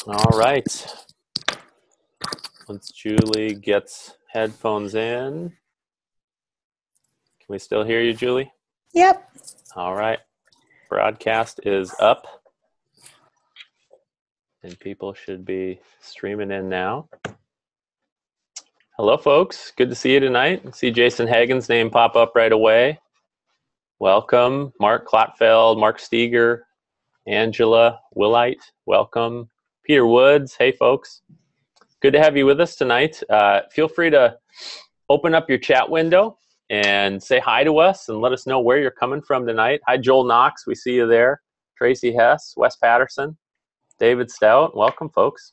All right. Once Julie gets headphones in. Can we still hear you, Julie? Yep. All right. Broadcast is up. And people should be streaming in now. Hello, folks. Good to see you tonight. See Jason Hagen's name pop up right away. Welcome. Mark Klotfeld, Mark Steger, Angela Willite. Welcome. Peter Woods. Hey, folks. Good to have you with us tonight. Feel free to open up your chat window and say hi to us and let us know where you're coming from tonight. Hi, Joel Knox. We see you there. Tracy Hess, Wes Patterson, David Stout. Welcome, folks.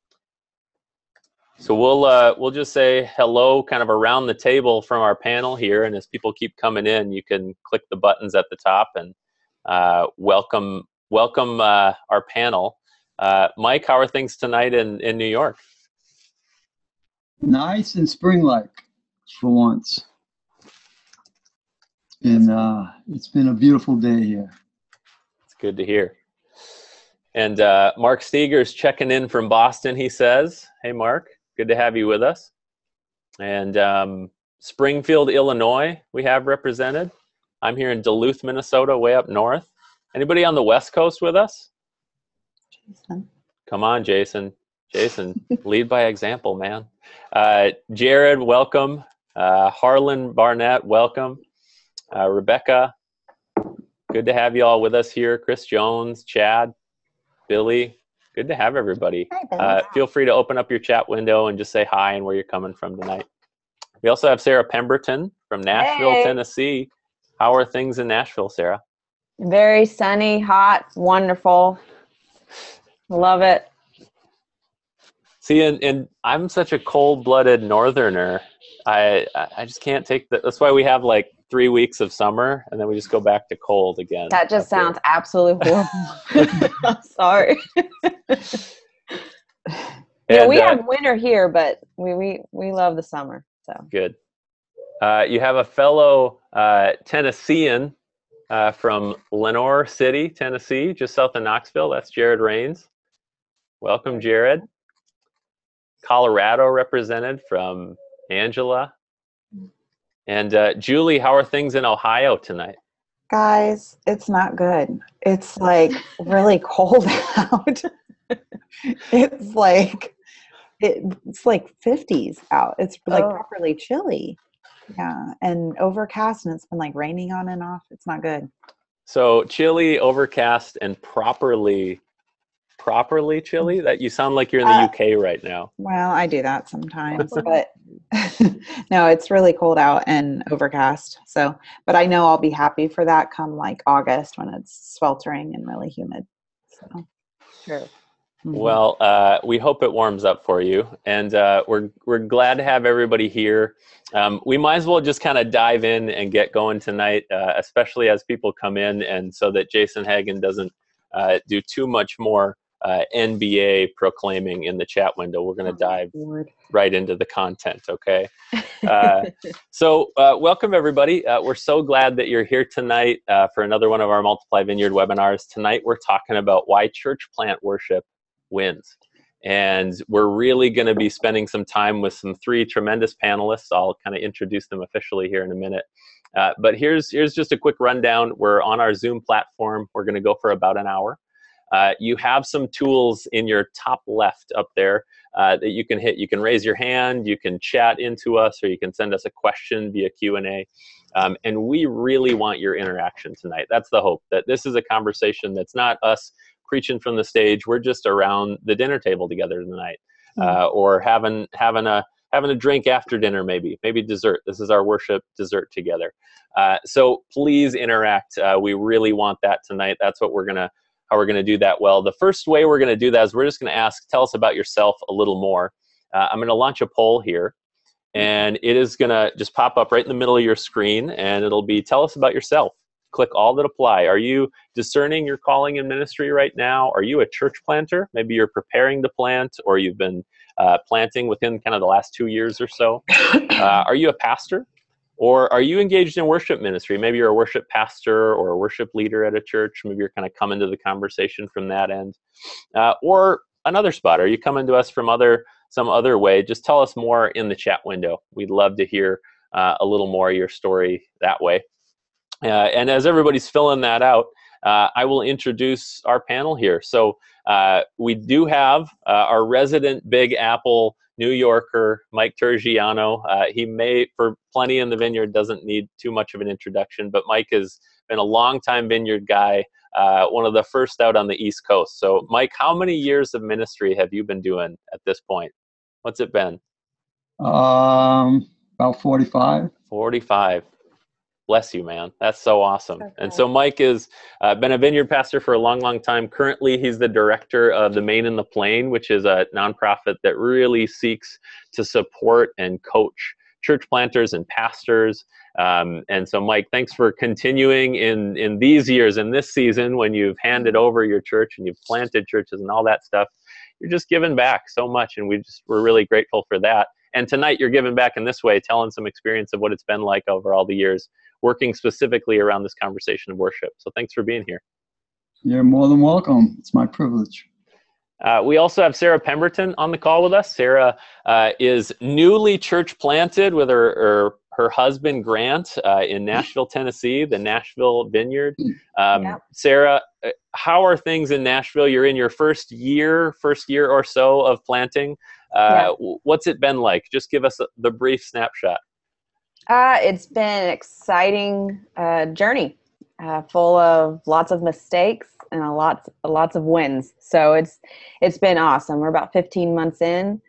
So we'll just say hello kind of around the table from our panel here, and as people keep coming in, you can click the buttons at the top and welcome our panel. Mike, how are things tonight in New York? Nice and spring-like for once. And it's been a beautiful day here. It's good to hear. And Mark Steger's checking in from Boston, he says. Hey, Mark. Good to have you with us. And Springfield, Illinois, we have represented. I'm here in Duluth, Minnesota, way up north. Anybody on the West Coast with us? Jason. Come on, Jason. Jason, lead by example, man. Jared, welcome. Harlan Barnett, welcome. Rebecca, good to have you all with us here. Chris Jones, Chad, Billy. Good to have everybody. Hi, Feel free to open up your chat window and just say hi and where you're coming from tonight. We also have Sarah Pemberton from Nashville, Hey. Tennessee. How are things in Nashville, Sarah? Very sunny, hot, wonderful. Love it. See, and I'm such a cold-blooded northerner. I just can't take that. That's why we have like 3 weeks of summer, and then we just go back to cold again. That just sounds absolutely horrible. I'm sorry. Yeah, we have winter here, but we love the summer. So good. You have a fellow Tennessean from Lenoir City, Tennessee, just south of Knoxville. That's Jared Rains. Welcome, Jared. Colorado represented from Angela. And Julie, how are things in Ohio tonight? Guys, it's not good. It's like really cold out. It's like 50s out. It's like properly chilly. Yeah, and overcast, and it's been like raining on and off. It's not good. So chilly, overcast, and properly chilly? That you sound like you're in the UK right now. Well, I do that sometimes, but no, it's really cold out and overcast. So, but I know I'll be happy for that come like August when it's sweltering and really humid. So, sure. Mm-hmm. Well, we hope it warms up for you, and we're glad to have everybody here. We might as well just kind of dive in and get going tonight, especially as people come in, and so that Jason Hagen doesn't do too much more NBA proclaiming in the chat window. We're going to dive right into the content, okay? So welcome, everybody. We're so glad that you're here tonight for another one of our Multiply Vineyard webinars. Tonight, we're talking about why church plant worship wins. And we're really going to be spending some time with some 3 tremendous panelists. I'll kind of introduce them officially here in a minute. But here's just a quick rundown. We're on our Zoom platform. We're going to go for about an hour. You have some tools in your top left up there that you can hit. You can raise your hand, you can chat into us, or you can send us a question via Q&A. And we really want your interaction tonight. That's the hope, that this is a conversation that's not us preaching from the stage. We're just around the dinner table together tonight, or having a drink after dinner, maybe dessert. This is our worship dessert together. So please interact. We really want that tonight. That's what how we're gonna do that well. The first way we're gonna do that is we're just gonna ask, tell us about yourself a little more. I'm gonna launch a poll here, and it is gonna just pop up right in the middle of your screen, and it'll be, tell us about yourself. Click all that apply. Are you discerning your calling in ministry right now? Are you a church planter? Maybe you're preparing to plant, or you've been planting within kind of the last 2 years or so. Are you a pastor? Or are you engaged in worship ministry? Maybe you're a worship pastor or a worship leader at a church. Maybe you're kind of coming to the conversation from that end. Or another spot? Are you coming to us from some other way? Just tell us more in the chat window. We'd love to hear a little more of your story that way. And as everybody's filling that out, I will introduce our panel here. So we do have our resident Big Apple New Yorker, Mike Tergiano. He may, for Plenty in the Vineyard, doesn't need too much of an introduction, but Mike has been a longtime Vineyard guy, one of the first out on the East Coast. So Mike, how many years of ministry have you been doing at this point? What's it been? About 45. 45. Bless you, man. That's so awesome. And so Mike has been a Vineyard pastor for a long, long time. Currently, he's the director of the Main and the Plain, which is a nonprofit that really seeks to support and coach church planters and pastors. And so, Mike, thanks for continuing in these years, in this season, when you've handed over your church and you've planted churches and all that stuff. You're just giving back so much, and we're really grateful for that. And tonight, you're giving back in this way, telling some experience of what it's been like over all the years, working specifically around this conversation of worship. So thanks for being here. You're more than welcome. It's my privilege. We also have Sarah Pemberton on the call with us. Sarah is newly church planted with her husband, Grant, in Nashville, Tennessee, the Nashville Vineyard. Sarah, how are things in Nashville? You're in your first year or so of planting. What's it been like? Just give us the brief snapshot. It's been an exciting journey, full of lots of mistakes and lots of wins. So it's been awesome. We're about 15 months in,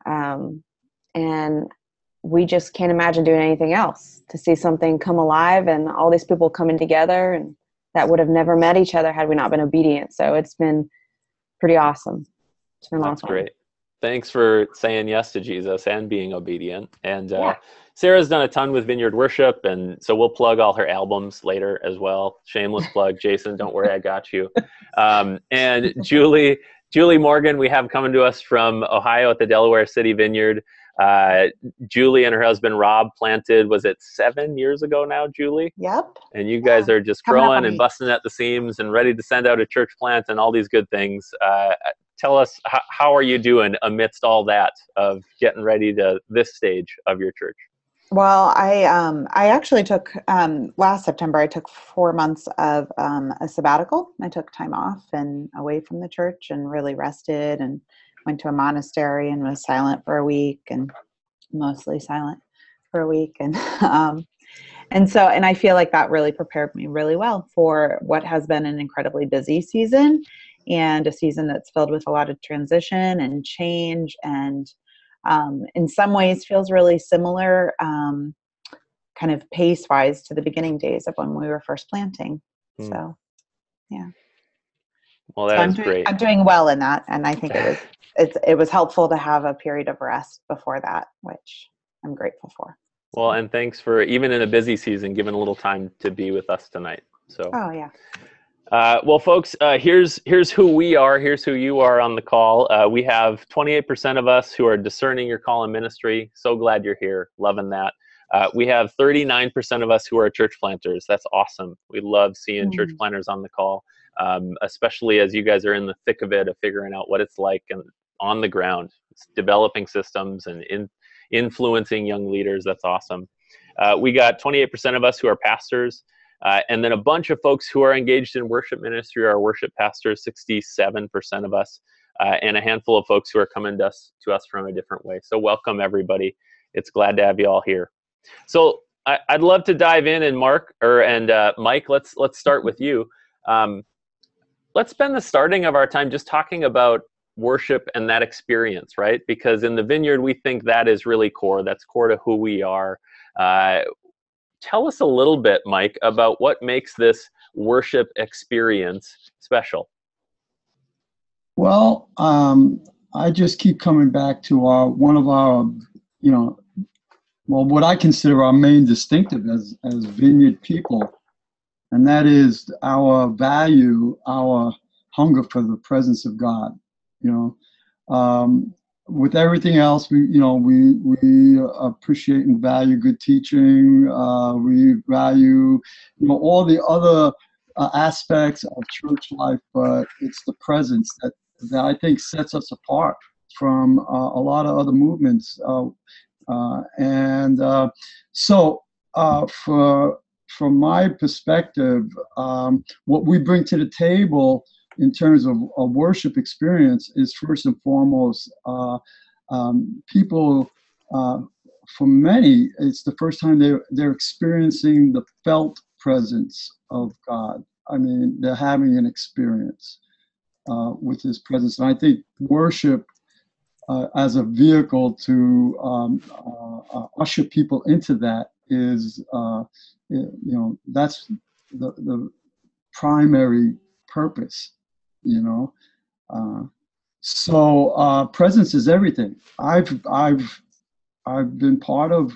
and we just can't imagine doing anything else. To see something come alive and all these people coming together, and that would have never met each other had we not been obedient. So it's been pretty awesome. It's been a lot of fun. Great. Thanks for saying yes to Jesus and being obedient. And Sarah's done a ton with Vineyard Worship, and so we'll plug all her albums later as well. Shameless plug, Jason. Don't worry, I got you. And Julie Morgan, we have coming to us from Ohio at the Delaware City Vineyard. Julie and her husband Rob planted, was it 7 years ago now, Julie? Yep. And you guys are just growing and busting at the seams and ready to send out a church plant and all these good things. Tell us, how are you doing amidst all that of getting ready to this stage of your church? Well, I actually took, last September, I took 4 months of a sabbatical. I took time off and away from the church and really rested, and went to a monastery and was silent for a week, and mostly silent for a week. And and I feel like that really prepared me really well for what has been an incredibly busy season, and a season that's filled with a lot of transition and change, and in some ways feels really similar, kind of pace-wise, to the beginning days of when we were first planting. So, yeah. Well, that's great. I'm doing well in that, and I think it was helpful to have a period of rest before that, which I'm grateful for. Well, and thanks for, even in a busy season, giving a little time to be with us tonight. So. Oh yeah. Well, folks, here's who we are. Here's who you are on the call. We have 28% of us who are discerning your call in ministry. So glad you're here. Loving that. We have 39% of us who are church planters. That's awesome. We love seeing church planters on the call, especially as you guys are in the thick of it, of figuring out what it's like and on the ground. It's developing systems and influencing young leaders. That's awesome. We got 28% of us who are pastors. And then a bunch of folks who are engaged in worship ministry are worship pastors, 67% of us, and a handful of folks who are coming to us from a different way. So welcome, everybody. It's glad to have you all here. So I'd love to dive in, and Mike, let's start with you. Let's spend the starting of our time just talking about worship and that experience, right? Because in the Vineyard, we think that is really core. That's core to who we are. Tell us a little bit, Mike, about what makes this worship experience special. Well, I just keep coming back to one of our, what I consider our main distinctive as Vineyard people, and that is our value, our hunger for the presence of God. With everything else, we appreciate and value good teaching. We value, all the other aspects of church life, but it's the presence that I think sets us apart from a lot of other movements. From my perspective, what we bring to the table in terms of a worship experience is first and foremost, people, for many, it's the first time they're experiencing the felt presence of God. I mean, they're having an experience with His presence. And I think worship as a vehicle to usher people into that is, that's the primary purpose, So presence is everything. I've been part of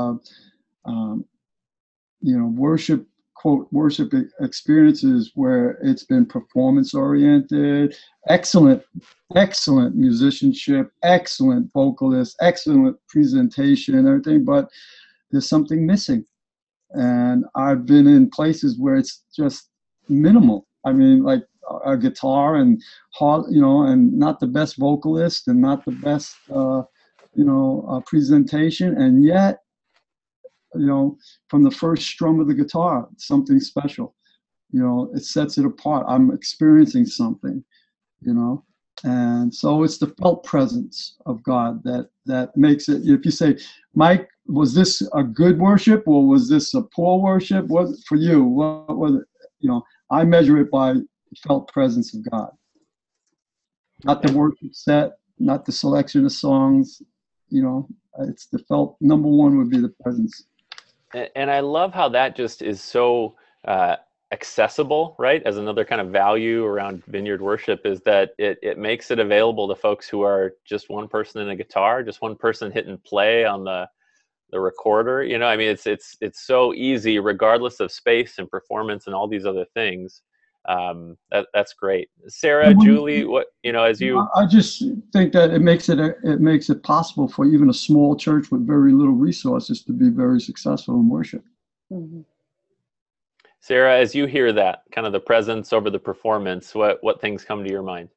worship, quote, worship experiences where it's been performance oriented, excellent musicianship, excellent vocalist, excellent presentation and everything, but there's something missing. And I've been in places where it's just minimal. I mean, like a guitar and and not the best vocalist and not the best presentation, and yet from the first strum of the guitar, something special. It sets it apart. I'm experiencing something, and so it's the felt presence of God that makes it. If you say, Mike, was this a good worship or was this a poor worship? What for you? What was it? I measure it by the felt presence of God, not the worship set, not the selection of songs. It's the felt. Number one would be the presence. And I love how that just is so accessible, right? As another kind of value around Vineyard Worship is that it makes it available to folks who are just one person in a guitar, just one person hitting play on the recorder. I mean, it's so easy, regardless of space and performance and all these other things. That's great. Sarah, Julie, what as you? I just think that it makes it possible for even a small church with very little resources to be very successful in worship. Mm-hmm. Sarah, as you hear that kind of the presence over the performance, what things come to your mind?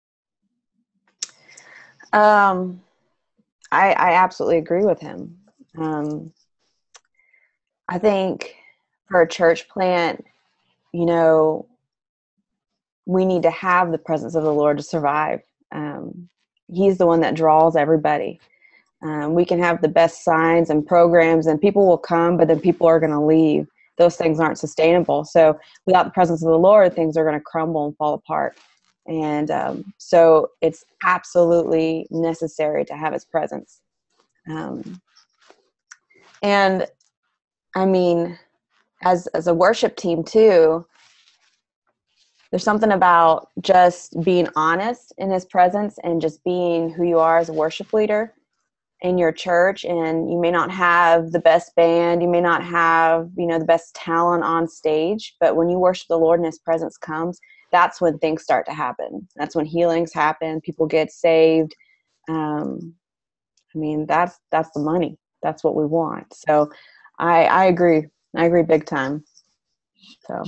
I absolutely agree with him. I think for a church plant, we need to have the presence of the Lord to survive. He's the one that draws everybody. We can have the best signs and programs and people will come, but then people are going to leave. Those things aren't sustainable. So without the presence of the Lord, things are going to crumble and fall apart. And so it's absolutely necessary to have His presence. And I mean, as a worship team too, there's something about just being honest in His presence and just being who you are as a worship leader in your church. And you may not have the best band, you may not have, the best talent on stage, but when you worship the Lord and His presence comes, that's when things start to happen. That's when healings happen. People get saved. I mean, that's the money. That's what we want. So I agree. I agree big time. So.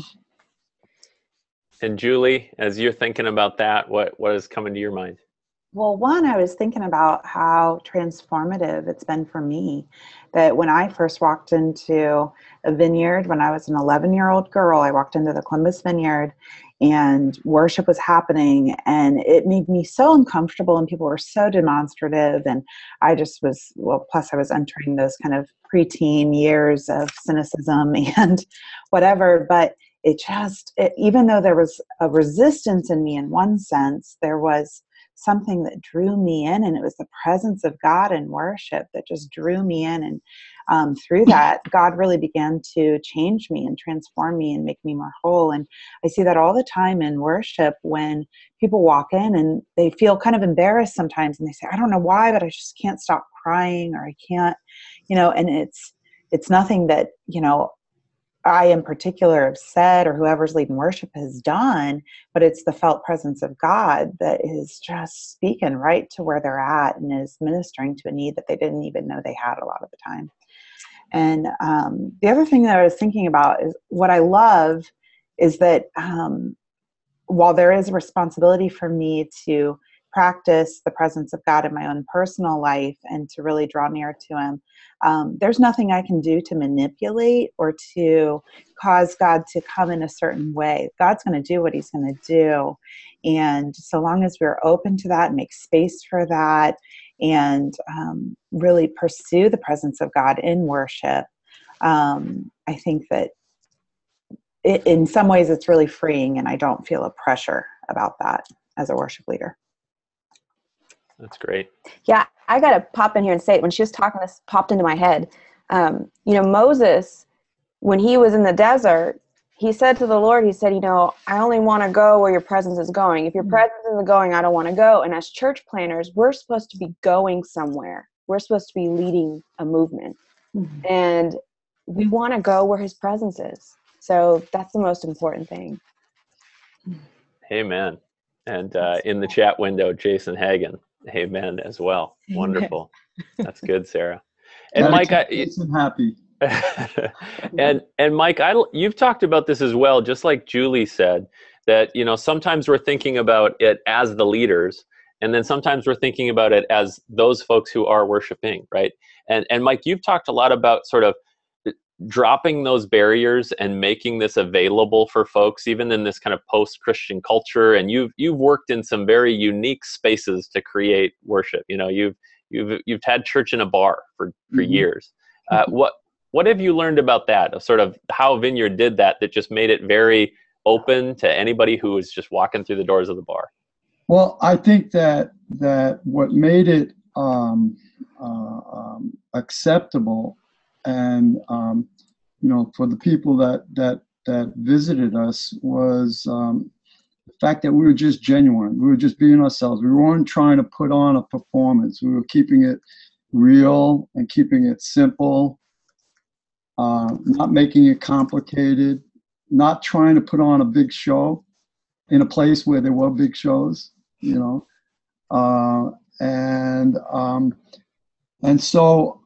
And Julie, as you're thinking about that, what is coming to your mind? Well, one, I was thinking about how transformative it's been for me, that when I first walked into a vineyard, when I was an 11-year-old girl, I walked into the Columbus Vineyard and worship was happening and it made me so uncomfortable and people were so demonstrative. And I just was, plus I was entering those kind of preteen years of cynicism and whatever, but even though there was a resistance in me in one sense, there was something that drew me in, and it was the presence of God in worship that just drew me in. And through that, God really began to change me and transform me and make me more whole. And I see that all the time in worship when people walk in and they feel kind of embarrassed sometimes and they say, I don't know why, but I just can't stop crying, or I can't, and it's nothing that, I in particular have said or whoever's leading worship has done, but it's the felt presence of God that is just speaking right to where they're at and is ministering to a need that they didn't even know they had a lot of the time. And the other thing that I was thinking about is what I love is that while there is a responsibility for me to practice the presence of God in my own personal life and to really draw near to him, there's nothing I can do to manipulate or to cause God to come in a certain way. God's going to do what he's going to do. And so long as we're open to that and make space for that and really pursue the presence of God in worship, I think that in some ways it's really freeing, and I don't feel a pressure about that as a worship leader. That's great. Yeah, I got to pop in here and say it. When she was talking, this popped into my head. Moses, when he was in the desert, he said to the Lord, he said, I only want to go where your presence is going. If your presence isn't going, I don't want to go. And as church planners, we're supposed to be going somewhere. We're supposed to be leading a movement. Mm-hmm. And we want to go where his presence is. So that's the most important thing. Amen. And in the chat window, Jason Hagen, amen as well. Amen. Wonderful. That's good, Sarah. And Mike, I'm happy. and Mike, you've talked about this as well, just like Julie said, that sometimes we're thinking about it as the leaders, and then sometimes we're thinking about it as those folks who are worshiping, right? And Mike, you've talked a lot about sort of dropping those barriers and making this available for folks, even in this kind of post-Christian culture. And you've worked in some very unique spaces to create worship. You've had church in a bar for mm-hmm. years. What have you learned about that? Sort of how Vineyard did that just made it very open to anybody who was just walking through the doors of the bar? Well, I think that what made it acceptable, and for the people that visited us, was the fact that we were just genuine. We were just being ourselves. We weren't trying to put on a performance. We were keeping it real and keeping it simple, not making it complicated, not trying to put on a big show in a place where there were big shows, and so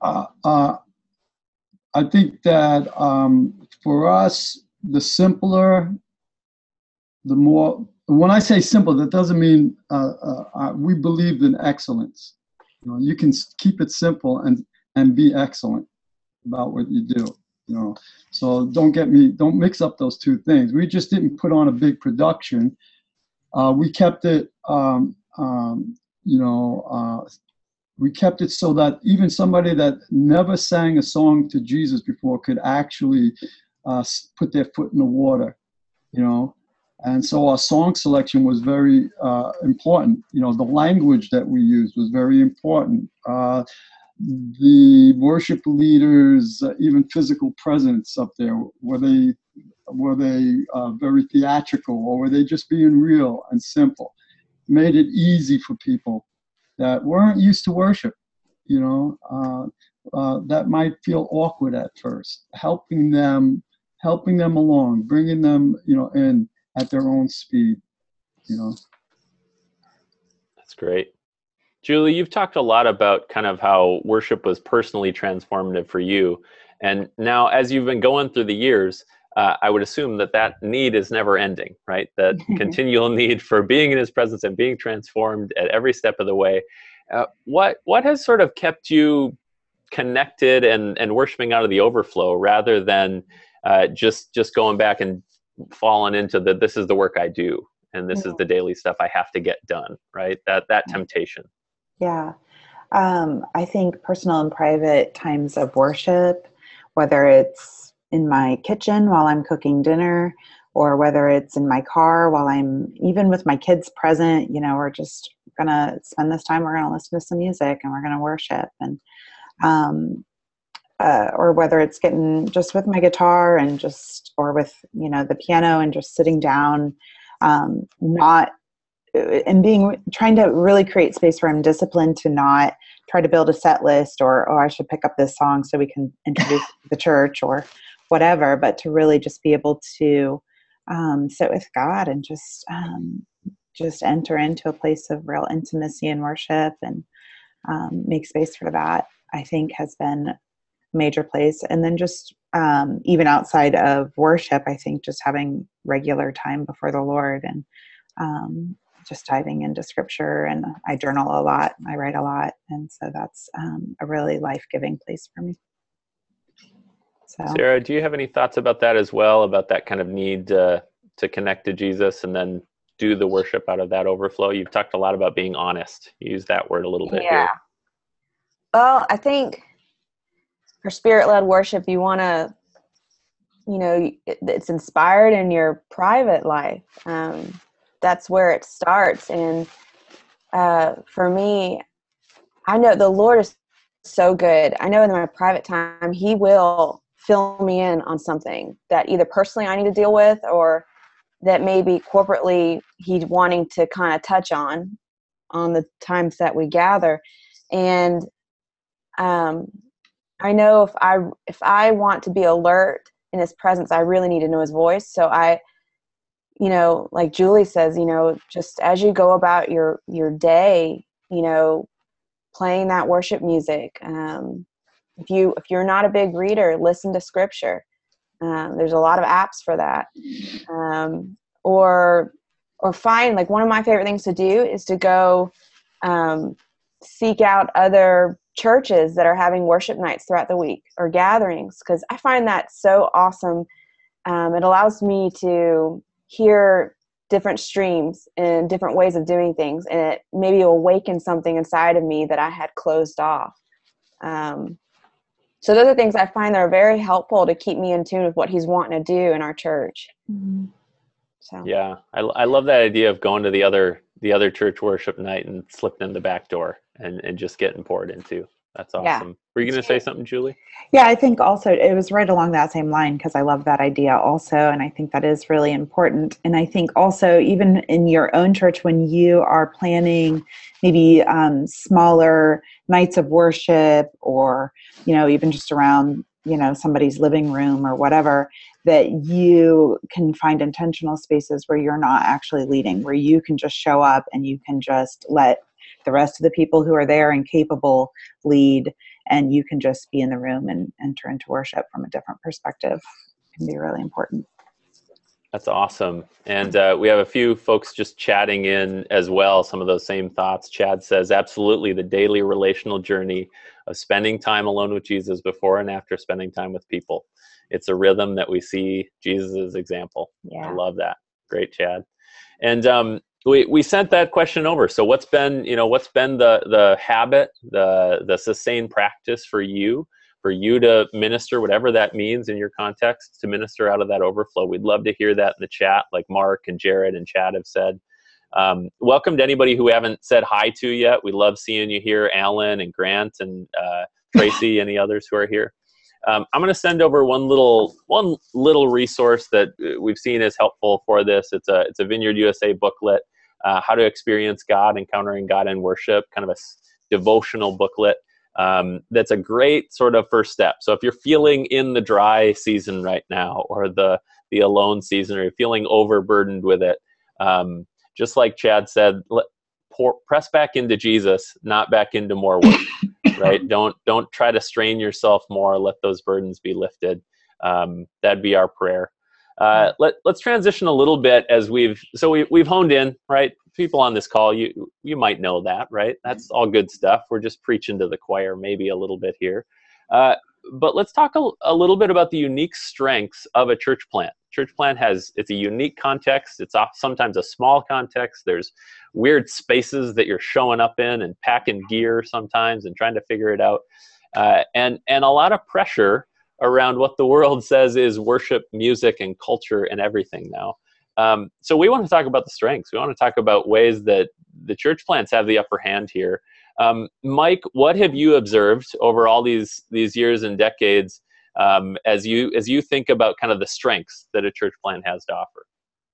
I think that for us, the simpler, the more. When I say simple, that doesn't mean we believe in excellence. You can keep it simple and be excellent about what you do. So don't mix up those two things. We just didn't put on a big production. We kept it, we kept it so that even somebody that never sang a song to Jesus before could actually put their foot in the water, And so our song selection was very important. The language that we used was very important. The worship leaders, even physical presence up there, were they very theatrical, or were they just being real and simple? Made it easy for people that weren't used to worship, that might feel awkward at first. Helping them along, bringing them, in at their own speed, That's great. Julie, you've talked a lot about kind of how worship was personally transformative for you. And now, as you've been going through the years, I would assume that need is never ending, right? That continual need for being in his presence and being transformed at every step of the way. What has sort of kept you connected and worshiping out of the overflow rather than just going back and falling into this is the work I do and this is the daily stuff I have to get done, right? That temptation. Yeah. I think personal and private times of worship, whether it's in my kitchen while I'm cooking dinner, or whether it's in my car while I'm even with my kids present, we're just going to spend this time, we're going to listen to some music and we're going to worship. And, or whether it's getting just with my guitar and or with, the piano and just sitting down, trying to really create space where I'm disciplined to not try to build a set list or, I should pick up this song so we can introduce the church or whatever, but to really just be able to sit with God and just enter into a place of real intimacy and worship and make space for that, I think has been a major place. And then just even outside of worship, I think just having regular time before the Lord and just diving into scripture, and I journal a lot. I write a lot. And so that's a really life-giving place for me. So, Sarah, do you have any thoughts about that as well, about that kind of need to connect to Jesus and then do the worship out of that overflow? You've talked a lot about being honest. You use that word a little bit here. Well, I think for spirit-led worship, you want to, it's inspired in your private life. That's where it starts. And for me, I know the Lord is so good. I know in my private time, he will fill me in on something that either personally I need to deal with, or that maybe corporately he's wanting to kind of touch on the times that we gather. And I know if I want to be alert in his presence, I really need to know his voice. So I, like Julie says, just as you go about your day, playing that worship music. If you're not a big reader, listen to scripture. There's a lot of apps for that. Or find, like, one of my favorite things to do is to go seek out other churches that are having worship nights throughout the week, or gatherings, because I find that so awesome. It allows me to hear different streams and different ways of doing things, and it maybe awaken something inside of me that I had closed off. So those are things I find that are very helpful to keep me in tune with what he's wanting to do in our church. Mm-hmm. So yeah, I love that idea of going to the other church worship night and slipping in the back door and just getting poured into. That's awesome. Yeah. Were you going to say something, Julie? Yeah, I think also it was right along that same line, because I love that idea also. And I think that is really important. And I think also, even in your own church, when you are planning maybe smaller nights of worship, or, even just around, somebody's living room or whatever, that you can find intentional spaces where you're not actually leading, where you can just show up and you can just let the rest of the people who are there and capable lead, and you can just be in the room and enter into worship from a different perspective. It can be really important. That's awesome. And we have a few folks just chatting in as well, some of those same thoughts. Chad says, absolutely, the daily relational journey of spending time alone with Jesus before and after spending time with people. It's a rhythm that we see Jesus' example. Yeah. I love that. Great, Chad. And we sent that question over. So what's been the habit, the sustained practice for you to minister, whatever that means in your context, to minister out of that overflow? We'd love to hear that in the chat, like Mark and Jared and Chad have said. Welcome to anybody who haven't said hi to yet. We love seeing you here, Alan and Grant and Tracy, any others who are here. I'm going to send over one little resource that we've seen as helpful for this. It's a Vineyard USA booklet, How to Experience God, Encountering God in Worship, kind of a devotional booklet. That's a great sort of first step. So if you're feeling in the dry season right now, or the alone season, or you're feeling overburdened with it, just like Chad said, press back into Jesus, not back into more work. Right? Don't try to strain yourself more. Let those burdens be lifted. That'd be our prayer. Let's transition a little bit as we've honed in, right? People on this call, you might know that, right? That's all good stuff. We're just preaching to the choir maybe a little bit here. But let's talk a little bit about the unique strengths of a church plant. Church plant it's a unique context. It's sometimes a small context. There's weird spaces that you're showing up in and packing gear sometimes and trying to figure it out. And a lot of pressure around what the world says is worship, music, and culture and everything now. So we want to talk about the strengths. We want to talk about ways that the church plants have the upper hand here. Mike, what have you observed over all these years and decades as you think about kind of the strengths that a church plant has to offer?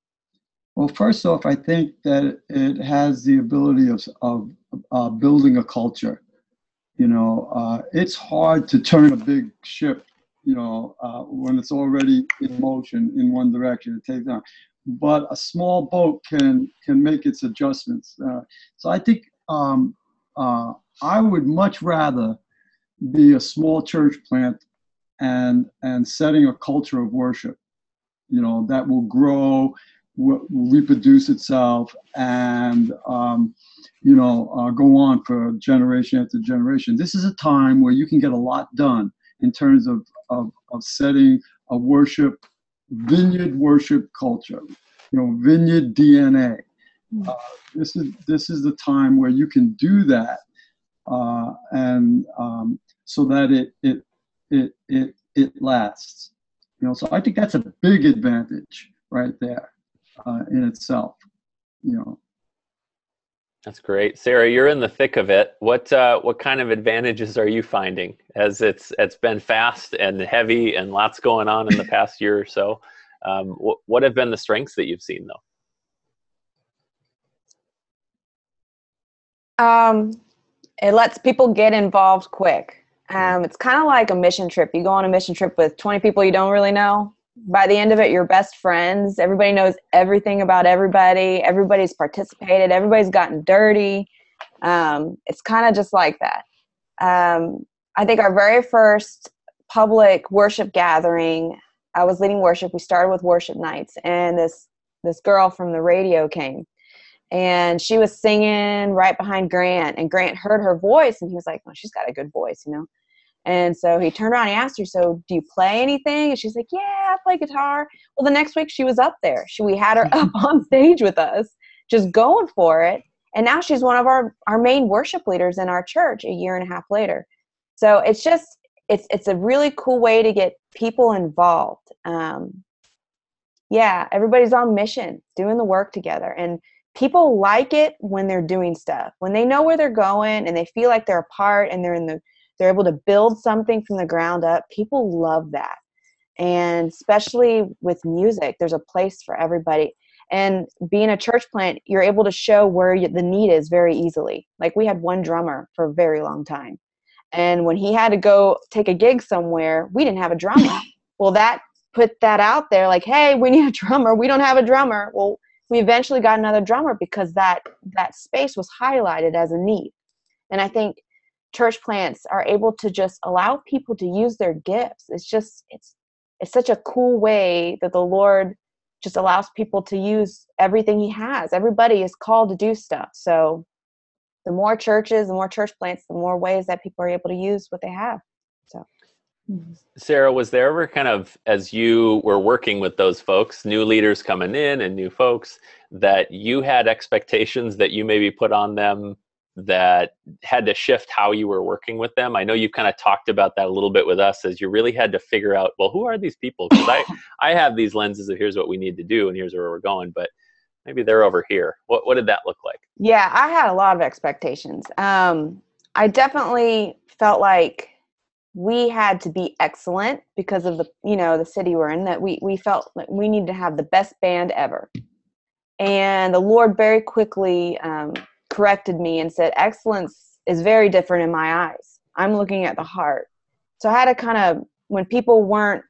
Well, first off, I think that it has the ability of building a culture. It's hard to turn a big ship, when it's already in motion in one direction. It takes time. But a small boat can make its adjustments. So I think I would much rather be a small church plant and setting a culture of worship, that will grow, reproduce itself and go on for generation after generation. This is a time where you can get a lot done in terms of setting a vineyard worship culture, vineyard DNA. This is the time where you can do that, and so that it lasts. So I think that's a big advantage right there in itself. That's great. Sarah, you're in the thick of it. What kind of advantages are you finding as it's been fast and heavy and lots going on in the past year or so? What have been the strengths that you've seen though? It lets people get involved quick. It's kind of like a mission trip. You go on a mission trip with 20 people you don't really know. By the end of it, you're best friends. Everybody knows everything about everybody. Everybody's participated. Everybody's gotten dirty. It's kind of just like that. I think our very first public worship gathering, I was leading worship. We started with worship nights, and this girl from the radio came. And she was singing right behind Grant, and Grant heard her voice, and he was like, "Oh, she's got a good voice, And so he turned around and asked her, "So do you play anything?" And she's like, "Yeah, I play guitar." Well, the next week she was up there. We had her up on stage with us, just going for it. And now she's one of our main worship leaders in our church a year and a half later. So it's just, it's a really cool way to get people involved. Everybody's on mission, doing the work together. And people like it when they're doing stuff, when they know where they're going and they feel like they're a part and they're able to build something from the ground up. People love that. And especially with music, there's a place for everybody. And being a church plant, you're able to show where the need is very easily. Like we had one drummer for a very long time. And when he had to go take a gig somewhere, we didn't have a drummer. Well, that put that out there like, hey, we need a drummer. We don't have a drummer. Well, we eventually got another drummer because that space was highlighted as a need. And I think church plants are able to just allow people to use their gifts. It's such a cool way that the Lord just allows people to use everything he has. Everybody is called to do stuff. So the more churches, the more church plants, the more ways that people are able to use what they have. So. Sarah, was there ever kind of, as you were working with those folks, new leaders coming in and new folks, that you had expectations that you maybe put on them that had to shift how you were working with them? I know you kind of talked about that a little bit with us, as you really had to figure out, well, who are these people? Because I have these lenses of here's what we need to do and here's where we're going, but maybe they're over here. What did that look like? Yeah, I had a lot of expectations. I definitely felt like we had to be excellent because of the city we're in, that we felt like we needed to have the best band ever. And the Lord very quickly corrected me and said, excellence is very different in my eyes. I'm looking at the heart. So I had to kind of, when people weren't,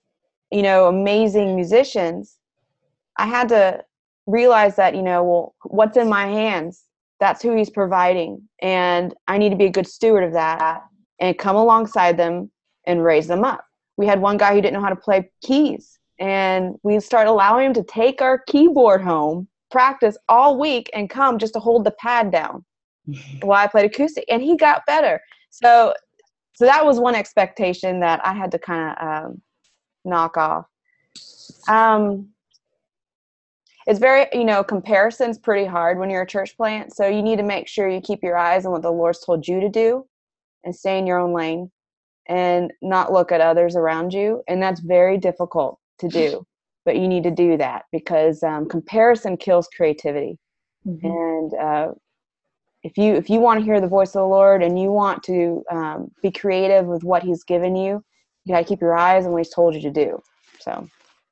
amazing musicians, I had to realize that, what's in my hands, that's who he's providing. And I need to be a good steward of that and come alongside them and raise them up. We had one guy who didn't know how to play keys, and we started allowing him to take our keyboard home, practice all week, and come just to hold the pad down while I played acoustic, and he got better. So that was one expectation that I had to kind of knock off. It's very, comparison's pretty hard when you're a church plant, so you need to make sure you keep your eyes on what the Lord's told you to do and stay in your own lane and not look at others around you. And that's very difficult to do, but you need to do that because comparison kills creativity. Mm-hmm. And if you want to hear the voice of the Lord and you want to be creative with what he's given you, you got to keep your eyes on what he's told you to do. So.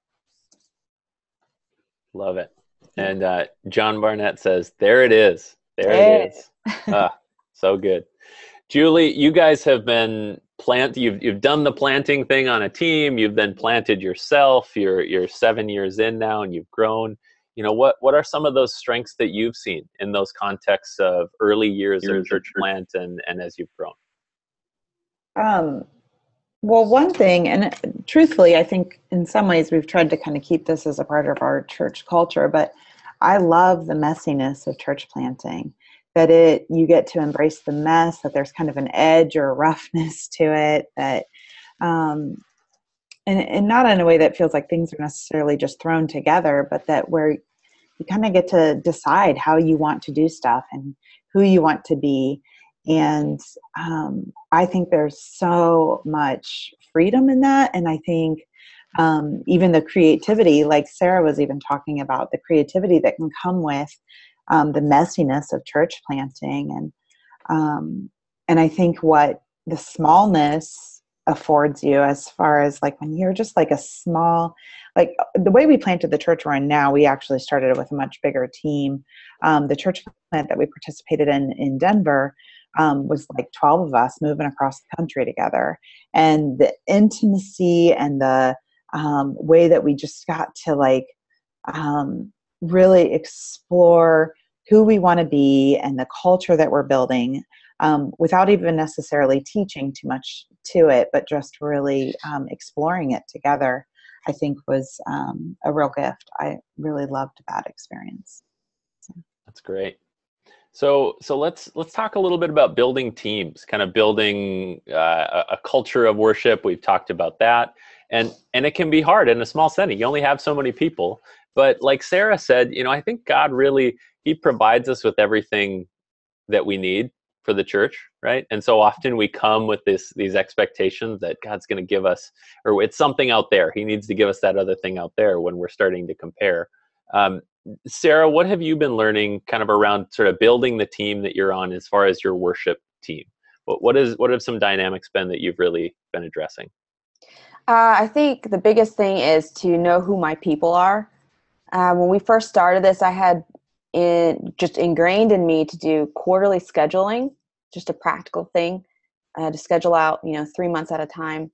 Love it. And John Barnett says, there it is. There it is. So good. Julie, you guys have been you've done the planting thing on a team. You've then planted yourself. You're 7 years in now and you've grown. What are some of those strengths that you've seen in those contexts of early years of church plant and as you've grown? Well, one thing, and truthfully, I think in some ways we've tried to kind of keep this as a part of our church culture, but I love the messiness of church planting. That you get to embrace the mess, that there's kind of an edge or a roughness to it, that and not in a way that feels like things are necessarily just thrown together, but that where you kind of get to decide how you want to do stuff and who you want to be. And I think there's so much freedom in that. And I think even the creativity, like Sarah was even talking about, the creativity that can come with the messiness of church planting. And I think what the smallness affords you, as far as like when you're just like a small, like the way we planted the church we're in now, we actually started with a much bigger team. The church plant that we participated in Denver was like 12 of us moving across the country together. And the intimacy and the way that we just got to like really explore who we want to be and the culture that we're building without even necessarily teaching too much to it, but just really exploring it together, I think was a real gift. I really loved that experience. So. That's great. So let's talk a little bit about building teams, kind of building a culture of worship. We've talked about that, and it can be hard in a small setting. You only have so many people, but like Sarah said, I think God really, He provides us with everything that we need for the church, right? And so often we come with these expectations that God's going to give us, or it's something out there. He needs to give us that other thing out there when we're starting to compare. Sarah, what have you been learning kind of around sort of building the team that you're on as far as your worship team? What have some dynamics been that you've really been addressing? I think the biggest thing is to know who my people are. When we first started this, I had just ingrained in me to do quarterly scheduling, just a practical thing, to schedule out, 3 months at a time.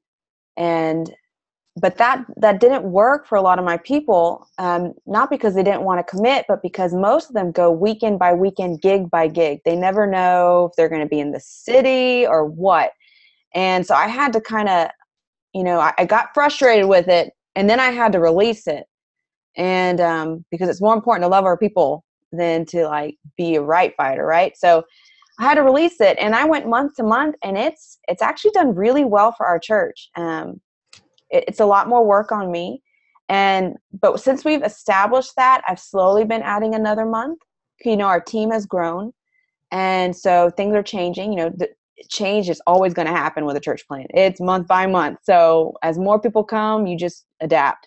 But that didn't work for a lot of my people, not because they didn't want to commit, but because most of them go weekend by weekend, gig by gig. They never know if they're going to be in the city or what. And so I had to kind of, I got frustrated with it, and then I had to release it. And because it's more important to love our people than to like be a right fighter, right? So I had to release it, and I went month to month, and it's actually done really well for our church. It's a lot more work on me, but since we've established that, I've slowly been adding another month. Our team has grown, and so things are changing. The change is always going to happen with a church plant. It's month by month. So as more people come, you just adapt.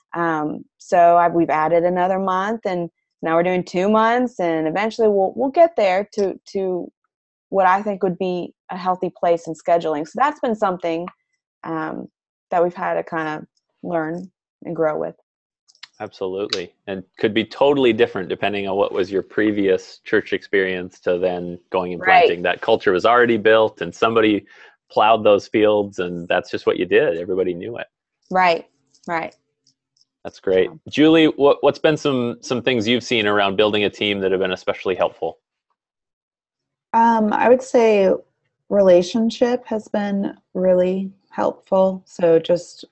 We've added another month, and now we're doing 2 months, and eventually we'll get there to what I think would be a healthy place in scheduling. So that's been something that we've had to kind of learn and grow with. Absolutely. And could be totally different depending on what was your previous church experience to then going and planting. Right. That culture was already built and somebody plowed those fields, and that's just what you did. Everybody knew it. Right. That's great. Julie, what's been some things you've seen around building a team that have been especially helpful? I would say relationship has been really helpful. So just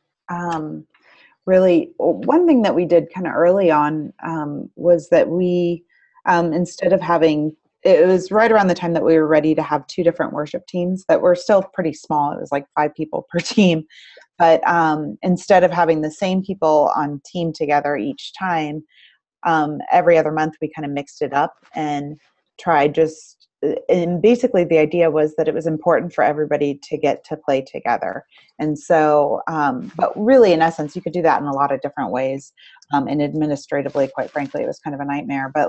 really, one thing that we did kind of early on was that we, instead of having, it was right around the time that we were ready to have 2 different worship teams that were still pretty small. It was like 5 people per team. But instead of having the same people on team together each time, every other month we kind of mixed it up and tried and basically the idea was that it was important for everybody to get to play together. And so, but really in essence, you could do that in a lot of different ways. And administratively, quite frankly, it was kind of a nightmare. But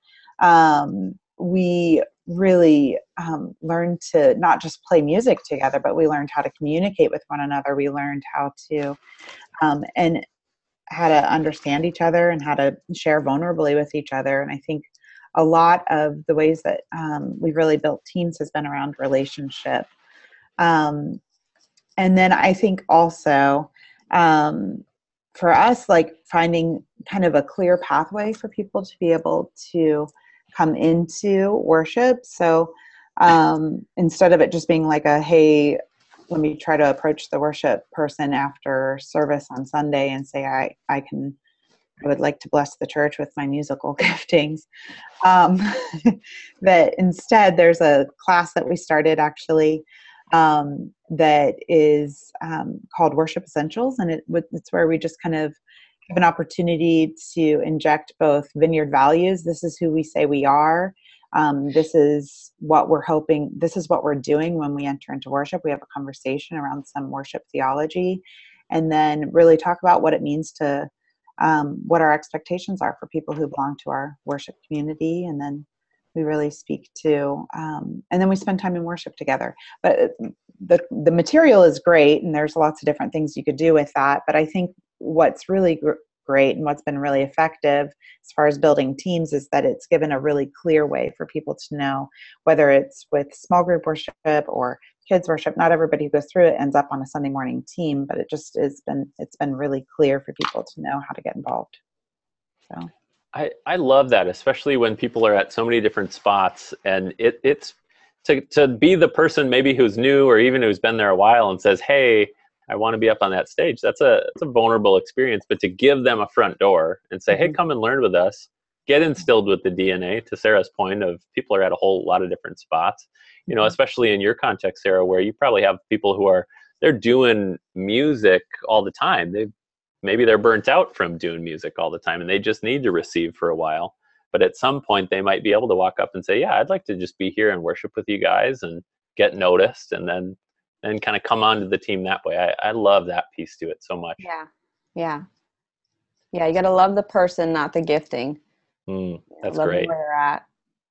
we really learned to not just play music together, but we learned how to communicate with one another. We learned how to, and how to understand each other and how to share vulnerably with each other. And I think a lot of the ways that we've really built teams has been around relationship. And then I think also for us, like finding kind of a clear pathway for people to be able to come into worship. So instead of it just being like hey, let me try to approach the worship person after service on Sunday and say, I would like to bless the church with my musical giftings. That instead there's a class that we started actually that is called Worship Essentials, and it's where we just kind of have an opportunity to inject both Vineyard values. This is who we say we are. This is what we're hoping. This is what we're doing when we enter into worship. We have a conversation around some worship theology, and then really talk about what it means to what our expectations are for people who belong to our worship community. And then we really speak to, and then we spend time in worship together. But the material is great, and there's lots of different things you could do with that. But I think what's really great and what's been really effective as far as building teams is that it's given a really clear way for people to know, whether it's with small group worship or kids worship. Not everybody who goes through it ends up on a Sunday morning team, but it's been really clear for people to know how to get involved. So I love that, especially when people are at so many different spots, and it's to be the person maybe who's new or even who's been there a while and says, hey, I want to be up on that stage. That's a vulnerable experience, but to give them a front door and say, hey, come and learn with us, get instilled with the DNA, to Sarah's point of people are at a whole lot of different spots, you know, especially in your context, Sarah, where you probably have people who they're doing music all the time. Maybe they're burnt out from doing music all the time and they just need to receive for a while. But at some point they might be able to walk up and say, yeah, I'd like to just be here and worship with you guys and get noticed, and then kind of come onto the team that way. I love that piece to it so much. Yeah. You got to love the person, not the gifting. That's love great. Where they're at.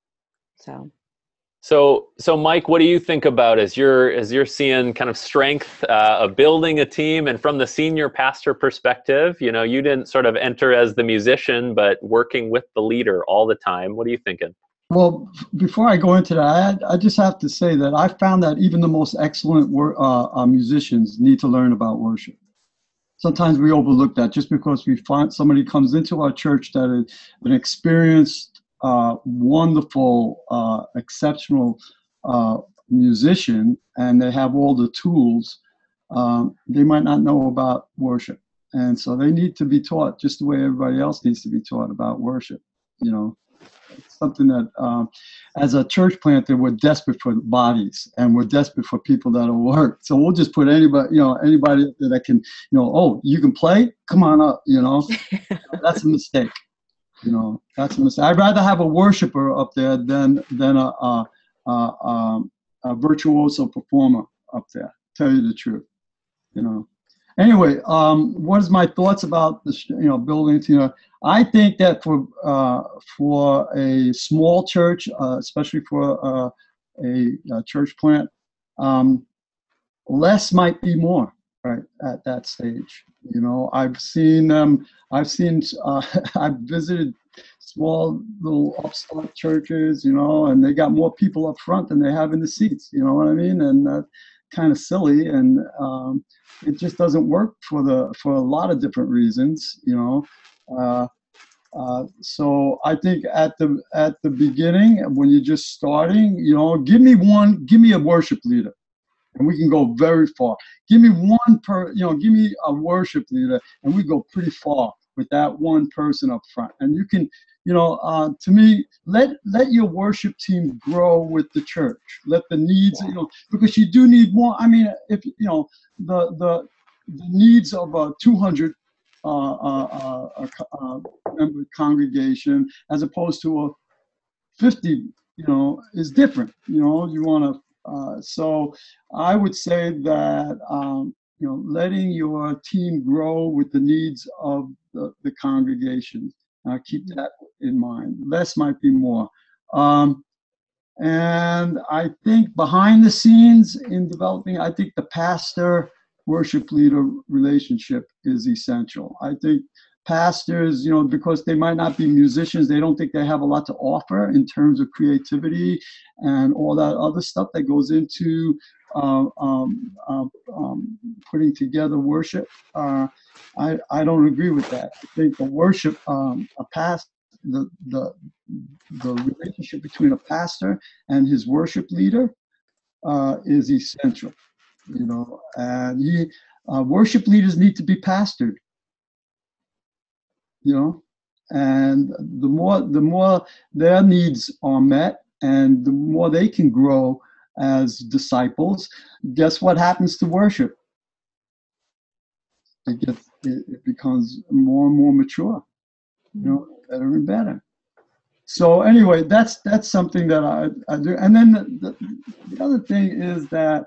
So Mike, what do you think about as you're seeing kind of strength of building a team, and from the senior pastor perspective, you know, you didn't sort of enter as the musician, but working with the leader all the time. What are you thinking? Well, before I go into that, I just have to say that I found that even the most excellent musicians need to learn about worship. Sometimes we overlook that just because we find somebody comes into our church that is an experienced, wonderful, exceptional musician, and they have all the tools, they might not know about worship. And so they need to be taught just the way everybody else needs to be taught about worship, you know. It's something that, as a church planter, we're desperate for bodies, and we're desperate for people that'll work. So we'll just put anybody that can, you know, oh, you can play? Come on up, you know. That's a mistake. You know, that's a mistake. I'd rather have a worshiper up there than a virtuoso performer up there. Tell you the truth, you know. Anyway, what is my thoughts about this? You know, building. You know, I think that for a small church, especially for a church plant, less might be more. Right at that stage, you know, I've visited small little upstart churches, you know, and they got more people up front than they have in the seats. You know what I mean? And that's kind of silly, and it just doesn't work for a lot of different reasons, you know. So I think at the beginning, when you're just starting, you know, give me a worship leader, and we can go very far. Give me give me a worship leader, and we go pretty far with that one person up front. And you can, you know, to me, let your worship team grow with the church. Let the needs, you know, because you do need more. I mean, if you know the needs of a 200 member congregation as opposed to a 50, you know, is different. You know, you want to. So I would say that you know, letting your team grow with the needs of the congregation. Keep that in mind. Less might be more. And I think behind the scenes in developing, I think the pastor worship leader relationship is essential. I think pastors, you know, because they might not be musicians, they don't think they have a lot to offer in terms of creativity and all that other stuff that goes into putting together worship. I don't agree with that. I think the worship, the relationship between a pastor and his worship leader is essential. you know, and worship leaders need to be pastored, you know, and the more their needs are met and the more they can grow as disciples, guess what happens to worship? It becomes more and more mature, you know, better and better. So anyway, that's something that I do. And then the other thing is that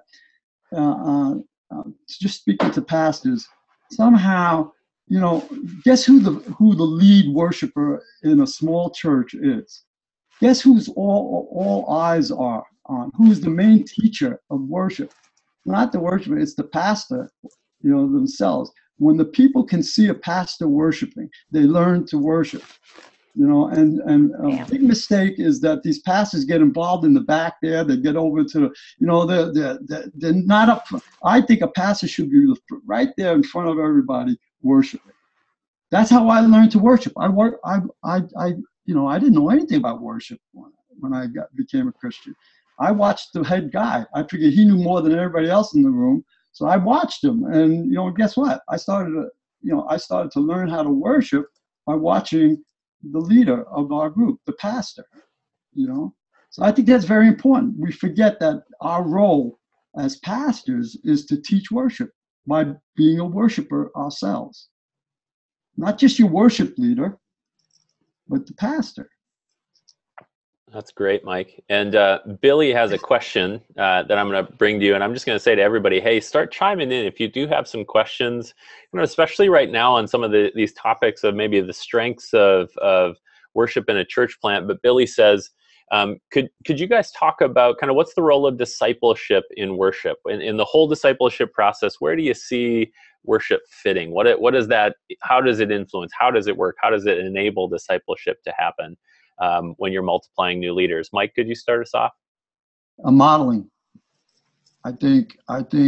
just speaking to pastors, somehow, you know, guess who the lead worshiper in a small church is? Guess who's all eyes are on? Who's the main teacher of worship? Not the worshiper, it's the pastor, you know, themselves. When the people can see a pastor worshiping, they learn to worship. You know, and a big mistake is that these pastors get involved in the back there. They get over to, you know, they're not up. I think a pastor should be right there in front of everybody worshiping. That's how I learned to worship. I you know, I didn't know anything about worship when I became a Christian. I watched the head guy. I figured he knew more than everybody else in the room, so I watched him. And you know, guess what? I started to learn how to worship by watching the leader of our group, the pastor, you know. So I think that's very important. We forget that our role as pastors is to teach worship by being a worshiper ourselves. Not just your worship leader, but the pastor. That's great, Mike. And Billy has a question that I'm going to bring to you. And I'm just going to say to everybody, hey, start chiming in if you do have some questions, you know, especially right now on some of these topics of maybe the strengths of worship in a church plant. But Billy says, could you guys talk about kind of what's the role of discipleship in worship? In the whole discipleship process, where do you see worship fitting? What is that? How does it influence? How does it work? How does it enable discipleship to happen? When you're multiplying new leaders. Mike, could you start us off? Modeling. I think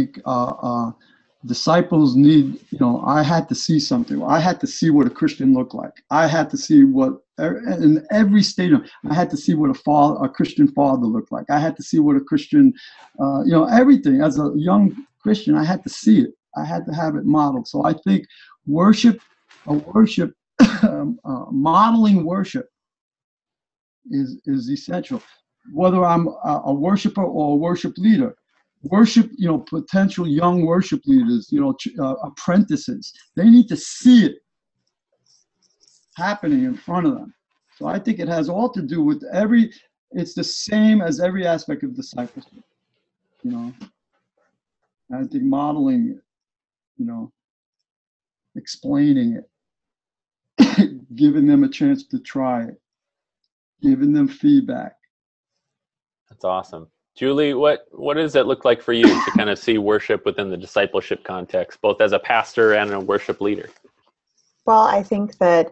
disciples need, you know, I had to see something. I had to see what a Christian looked like. I had to see what, in every stadium, I had to see what a Christian father looked like. I had to see what a Christian, you know, everything. As a young Christian, I had to see it. I had to have it modeled. So I think modeling worship is essential. Whether I'm a worshiper or a worship leader, worship, you know, potential young worship leaders, you know, apprentices, they need to see it happening in front of them. So I think it has all to do with it's the same as every aspect of discipleship, you know. And I think modeling it, you know, explaining it, giving them a chance to try it, giving them feedback. That's awesome. Julie, what does it look like for you to kind of see worship within the discipleship context, both as a pastor and a worship leader? Well, I think that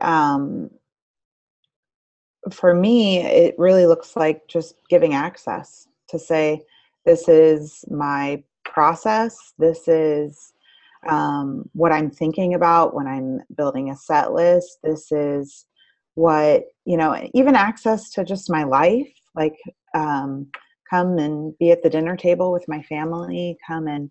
for me, it really looks like just giving access to say, this is my process. This is what I'm thinking about when I'm building a set list. This is what, you know, even access to just my life, like come and be at the dinner table with my family, come and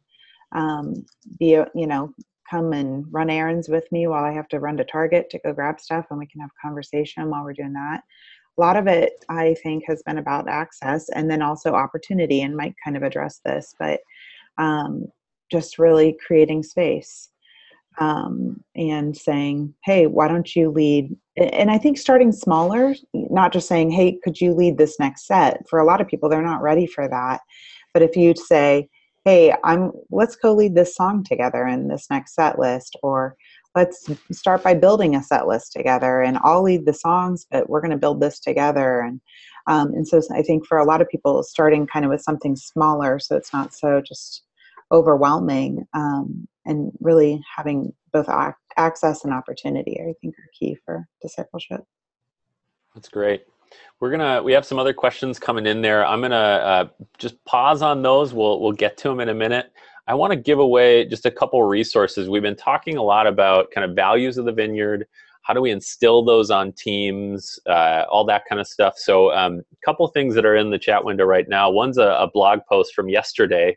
come and run errands with me while I have to run to Target to go grab stuff, and we can have a conversation while we're doing that. A lot of it, I think, has been about access, and then also opportunity, and Mike kind of addressed this, but just really creating space and saying, hey, why don't you lead? And I think starting smaller, not just saying, hey, could you lead this next set? For a lot of people, they're not ready for that. But if you say, hey, let's go lead this song together in this next set list, or let's start by building a set list together, and I'll lead the songs, but we're going to build this together. And so I think for a lot of people, starting kind of with something smaller, so it's not so just overwhelming, and really having both access and opportunity, I think, are key for discipleship. That's great. We have some other questions coming in there. I'm gonna just pause on those. We'll get to them in a minute. I want to give away just a couple resources. We've been talking a lot about kind of values of the Vineyard. How do we instill those on teams? All that kind of stuff. So a couple things that are in the chat window right now. One's a blog post from yesterday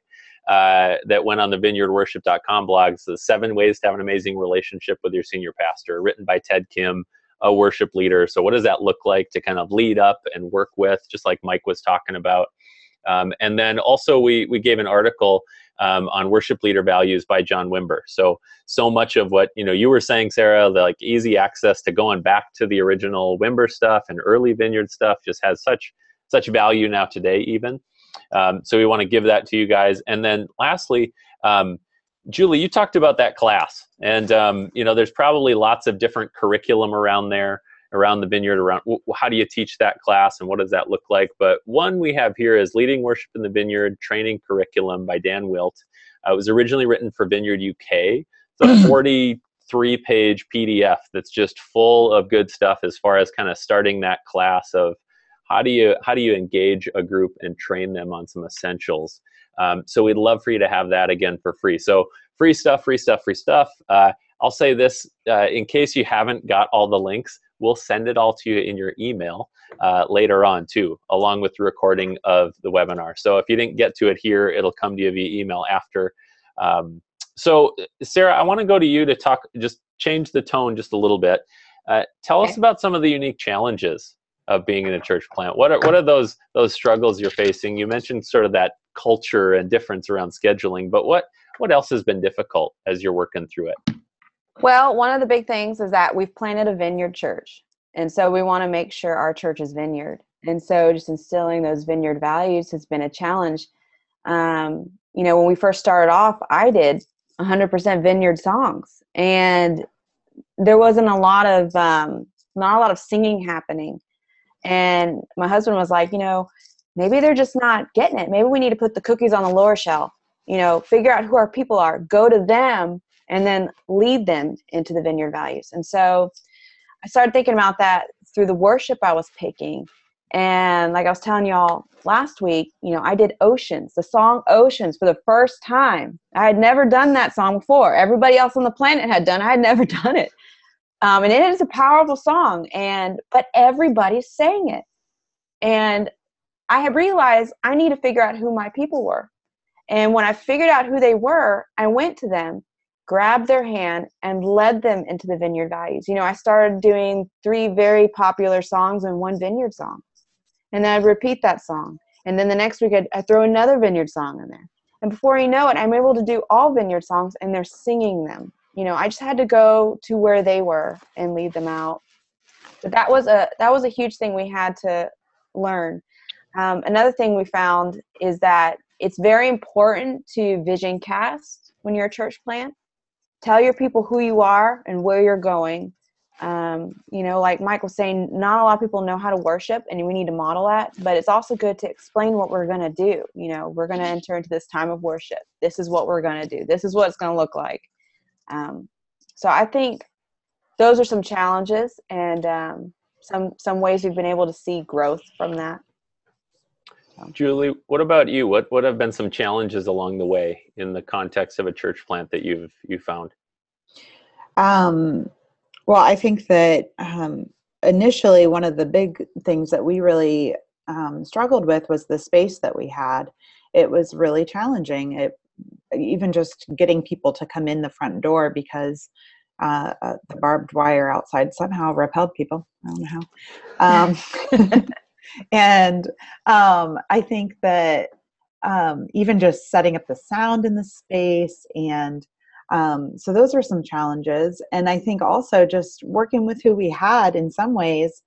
that went on the vineyardworship.com blogs, the 7 ways to have an amazing relationship with your senior pastor, written by Ted Kim, a worship leader. So what does that look like to kind of lead up and work with, just like Mike was talking about? And then also we gave an article on worship leader values by John Wimber. So much of what you were saying, Sarah, the like easy access to going back to the original Wimber stuff and early Vineyard stuff just has such value now today even. So we want to give that to you guys. And then lastly, Julie, you talked about that class, and there's probably lots of different curriculum around the Vineyard, around how do you teach that class and what does that look like. But one we have here is Leading Worship in the Vineyard Training Curriculum by Dan Wilt. It was originally written for Vineyard UK. It's a 43-page PDF that's just full of good stuff as far as kind of starting that class of how do you engage a group and train them on some essentials. So we'd love for you to have that again for free. So free stuff. I'll say this, in case you haven't got all the links, we'll send it all to you in your email later on too, along with the recording of the webinar. So if you didn't get to it here, it'll come to you via email after. So Sarah, I want to go to you to just change the tone just a little bit. Tell us about some of the unique challenges of being in a church plant. What are those struggles you're facing? You mentioned sort of that culture and difference around scheduling, but what else has been difficult as you're working through it? Well, one of the big things is that we've planted a vineyard church. And so we want to make sure our church is vineyard. And so just instilling those vineyard values has been a challenge. When we first started off, I did 100% vineyard songs. And there wasn't not a lot of singing happening. And my husband was like, maybe they're just not getting it. Maybe we need to put the cookies on the lower shelf, figure out who our people are, go to them, and then lead them into the vineyard values. And so I started thinking about that through the worship I was picking. And like I was telling y'all last week, I did Oceans, the song Oceans, for the first time. I had never done that song before. Everybody else on the planet had done it. I had never done it. And it is a powerful song, but everybody sang it. And I had realized I need to figure out who my people were. And when I figured out who they were, I went to them, grabbed their hand, and led them into the vineyard values. I started doing 3 very popular songs and 1 vineyard song. And then I'd repeat that song. And then the next week I'd throw another vineyard song in there. And before you know it, I'm able to do all vineyard songs, and they're singing them. I just had to go to where they were and lead them out. But that was a huge thing we had to learn. Another thing we found is that it's very important to vision cast when you're a church plant. Tell your people who you are and where you're going. Like Mike was saying, not a lot of people know how to worship, and we need to model that. But it's also good to explain what we're going to do. We're going to enter into this time of worship. This is what we're going to do. This is what it's going to look like. So I think those are some challenges, and some ways we've been able to see growth from that. Julie, what about you? What have been some challenges along the way in the context of a church plant that you found? Well, I think that initially one of the big things that we really struggled with was the space that we had. It was really challenging. Even just getting people to come in the front door, because the barbed wire outside somehow repelled people. I don't know how. And I think that even just setting up the sound in the space, and so those are some challenges. And I think also just working with who we had in some ways,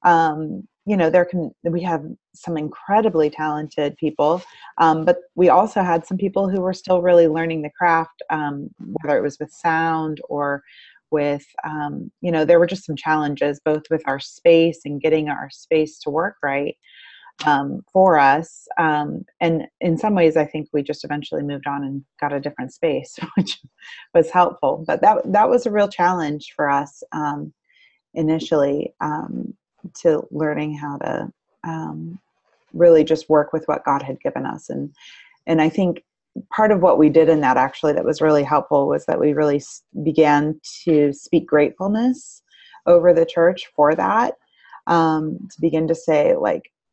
we have some incredibly talented people, but we also had some people who were still really learning the craft, whether it was with sound or with, there were just some challenges both with our space and getting our space to work right for us. And in some ways, I think we just eventually moved on and got a different space, which was helpful. But that was a real challenge for us initially, to learning how to really just work with what God had given us. And I think part of what we did in that actually that was really helpful was that we really began to speak gratefulness over the church for that, to begin to say, like,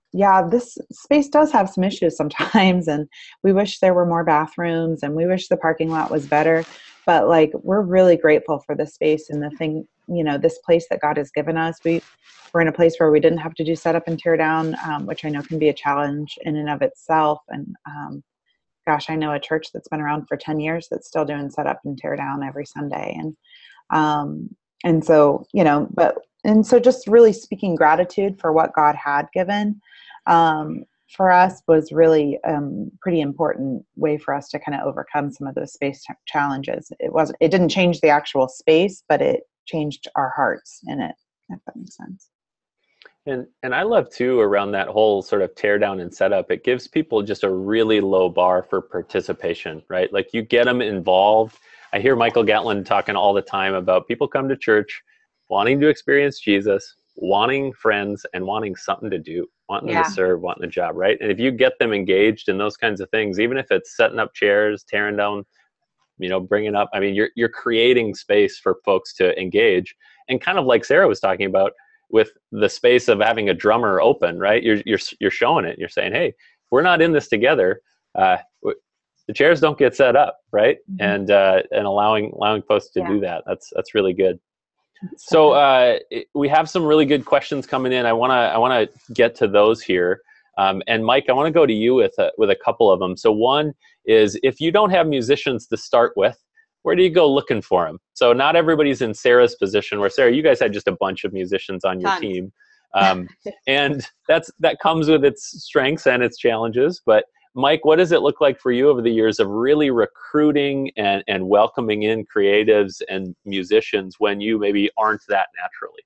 yeah, this space does have some issues sometimes, and we wish there were more bathrooms, and we wish the parking lot was better. But like, we're really grateful for the space and the thing, this place that God has given us. We're in a place where we didn't have to do set up and tear down, which I know can be a challenge in and of itself. And gosh, I know a church that's been around for 10 years that's still doing set up and tear down every Sunday. And so, and so just really speaking gratitude for what God had given, for us was really pretty important way for us to kind of overcome some of those space challenges. It didn't change the actual space, but it changed our hearts in it, if that makes sense. And I love too, around that whole sort of tear down and setup, it gives people just a really low bar for participation, right? Like, you get them involved. I hear Michael Gatlin talking all the time about people come to church wanting to experience Jesus, wanting friends, and wanting something to do, wanting to serve, wanting a job, right? And if you get them engaged in those kinds of things, even if it's setting up chairs, tearing down, bringing up, I mean, you're creating space for folks to engage. And kind of like Sarah was talking about, with the space of having a drummer open, right? You're showing it. You're saying, hey, we're not in this together. The chairs don't get set up, right? Mm-hmm. And allowing folks to do that. That's really good. So we have some really good questions coming in. I wanna get to those here. And Mike, I want to go to you with a couple of them. So one is, if you don't have musicians to start with, where do you go looking for them? So not everybody's in Sarah's position, where Sarah, you guys had just a bunch of musicians on your team. And that comes with its strengths and its challenges. But Mike, what does it look like for you over the years of really recruiting and welcoming in creatives and musicians when you maybe aren't that naturally?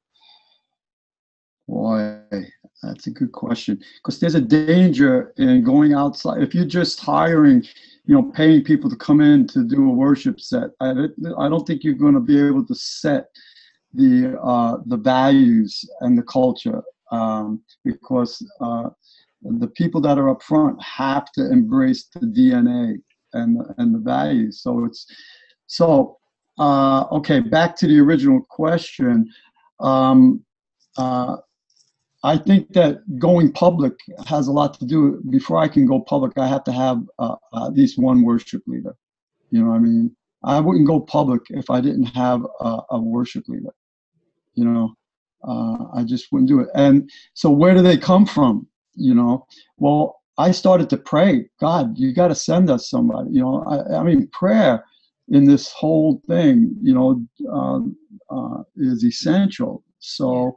Boy, that's a good question. Because there's a danger in going outside. If you're just hiring, paying people to come in to do a worship set, I don't think you're going to be able to set the values and the culture, because the people that are up front have to embrace the DNA and the values. Okay, back to the original question. I think that going public has a lot to do. Before I can go public, I have to have at least one worship leader. You know what I mean? I wouldn't go public if I didn't have a worship leader. I just wouldn't do it. And so where do they come from? Well, I started to pray, God, you got to send us somebody. I mean, prayer in this whole thing, is essential. So,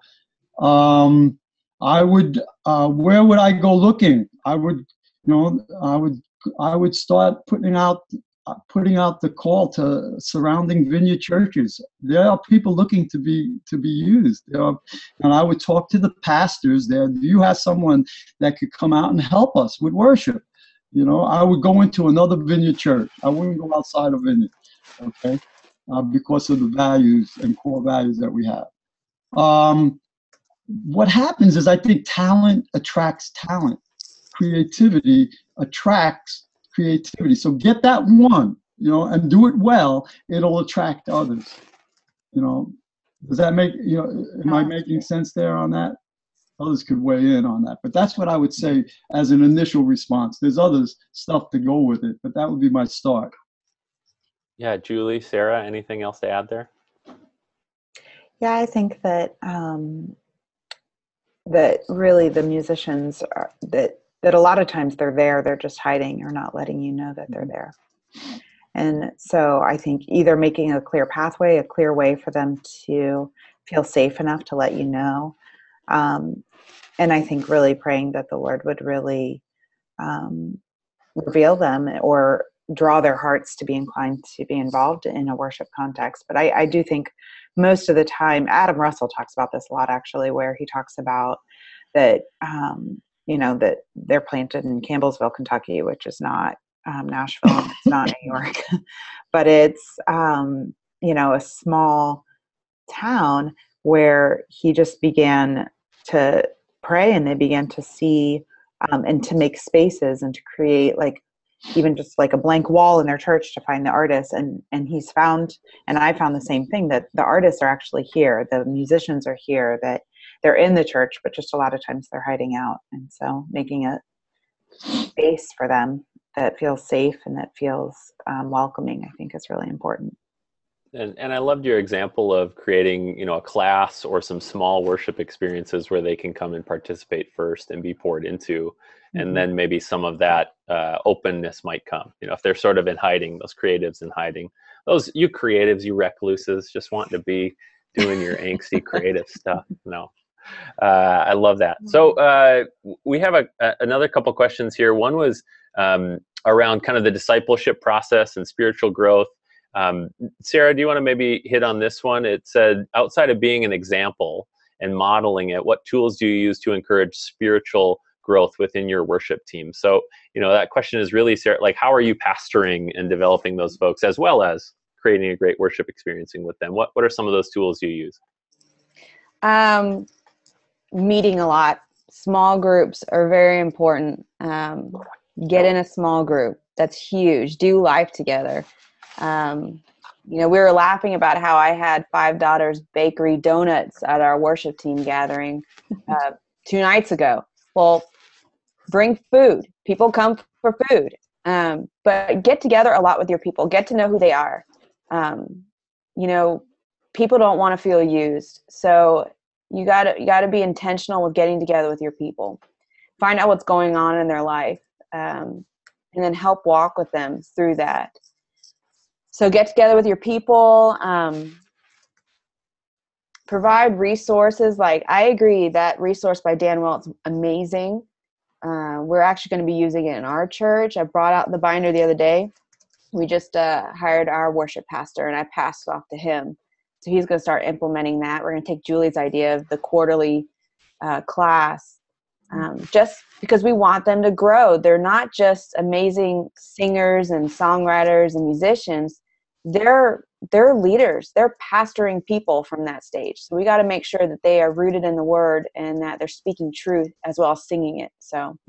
I would, where would I go looking? I would start putting out the call to surrounding vineyard churches. There are people looking to be used. And I would talk to the pastors there. Do you have someone that could come out and help us with worship? I would go into another vineyard church. I wouldn't go outside of vineyard, okay? Because of the values and core values that we have. What happens is, I think talent attracts talent. Creativity attracts creativity. So get that one, and do it well. It'll attract others. Does that make, am I making sense there on that? Others could weigh in on that. But that's what I would say as an initial response. There's other stuff to go with it, but that would be my start. Yeah, Julie, Sarah, anything else to add there? Yeah, I think that that really the musicians are, that a lot of times they're just hiding or not letting you know that they're there. And so I think either making a clear pathway, a clear way for them to feel safe enough to let you know. And I think really praying that the Lord would really reveal them or draw their hearts to be inclined to be involved in a worship context. But I do think most of the time, Adam Russell talks about this a lot, actually, where he talks about that, that they're planted in Campbellsville, Kentucky, which is not Nashville, it's not New York, but it's, a small town where he just began to pray, and they began to see and to make spaces and to create even just a blank wall in their church to find the artists. And he's found, and I found the same thing, that the artists are actually here, the musicians are here, that they're in the church, but just a lot of times they're hiding out. And so making a space for them that feels safe and that feels welcoming, I think is really important. And I loved your example of creating, a class or some small worship experiences where they can come and participate first and be poured into. And then maybe some of that openness might come, if they're sort of in hiding, those creatives in hiding, you creatives, you recluses just want to be doing your angsty creative stuff. No, I love that. So we have another couple questions here. One was around kind of the discipleship process and spiritual growth. Sarah, do you want to maybe hit on this one? It said, outside of being an example and modeling it, what tools do you use to encourage spiritual growth within your worship team? So, that question is really, Sarah, like, how are you pastoring and developing those folks as well as creating a great worship experiencing with them? What are some of those tools you use? Meeting a lot. Small groups are very important. Get in a small group. That's huge. Do life together. We were laughing about how I had Five Daughters Bakery donuts at our worship team gathering 2 nights ago. Well, bring food. People come for food. But get together a lot with your people. Get to know who they are. People don't want to feel used. So you gotta be intentional with getting together with your people. Find out what's going on in their life, and then help walk with them through that. So get together with your people, provide resources. Like, I agree, that resource by Dan Welt's amazing. We're actually going to be using it in our church. I brought out the binder the other day. We just hired our worship pastor, and I passed it off to him. So he's going to start implementing that. We're going to take Julie's idea of the quarterly class, just because we want them to grow. They're not just amazing singers and songwriters and musicians. They're leaders. They're pastoring people from that stage. So we got to make sure that they are rooted in the word and that they're speaking truth as well as singing it. So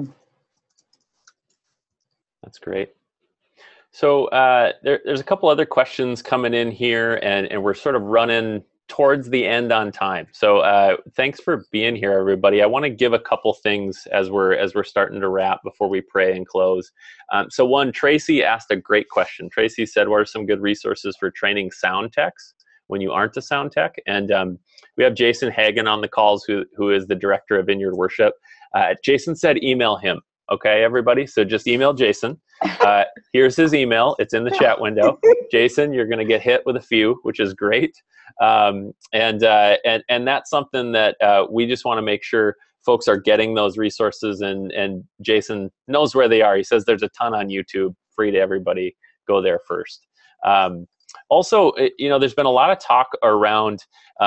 That's great. So there's a couple other questions coming in here, and we're sort of running towards the end on time. So thanks for being here, everybody. I want to give a couple things as we're starting to wrap before we pray and close. So one, Tracy asked a great question. Tracy said, what are some good resources for training sound techs when you aren't a sound tech? And we have Jason Hagen on the calls, who is the director of Vineyard Worship. Jason said email him. Okay, everybody. So just email Jason. Here's his email. It's in the chat window. Jason, you're going to get hit with a few, which is great. And that's something that we just want to make sure folks are getting those resources. And Jason knows where they are. He says there's a ton on YouTube, free to everybody. Go there first. Also, there's been a lot of talk around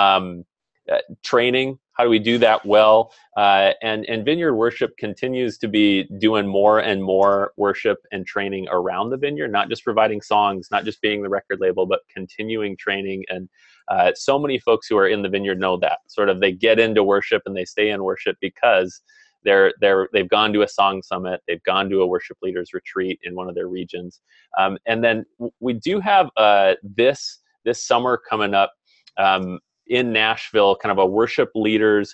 training. How do we do that well? And Vineyard Worship continues to be doing more and more worship and training around the Vineyard, not just providing songs, not just being the record label, but continuing training. And so many folks who are in the Vineyard know that. Sort of they get into worship and they stay in worship because they've gone to a song summit, they've gone to a worship leaders retreat in one of their regions. And then we do have this summer coming up in Nashville, kind of a worship leaders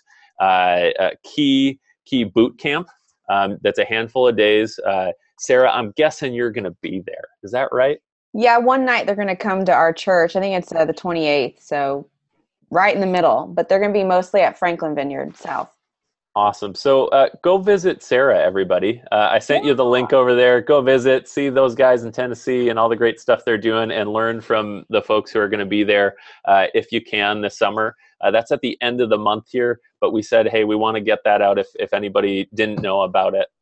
key boot camp. That's a handful of days. Sarah, I'm guessing you're going to be there. Is that right? yeah, one night they're going to come to our church. I think it's the 28th, so right in the middle. But they're going to be mostly at Franklin Vineyard South. Awesome. So go visit Sarah, everybody. I sent you the link over there. Go visit, see those guys in Tennessee and all the great stuff they're doing, and learn from the folks who are going to be there if you can this summer. That's at the end of the month here, but we said, hey, we want to get that out if anybody didn't know about it.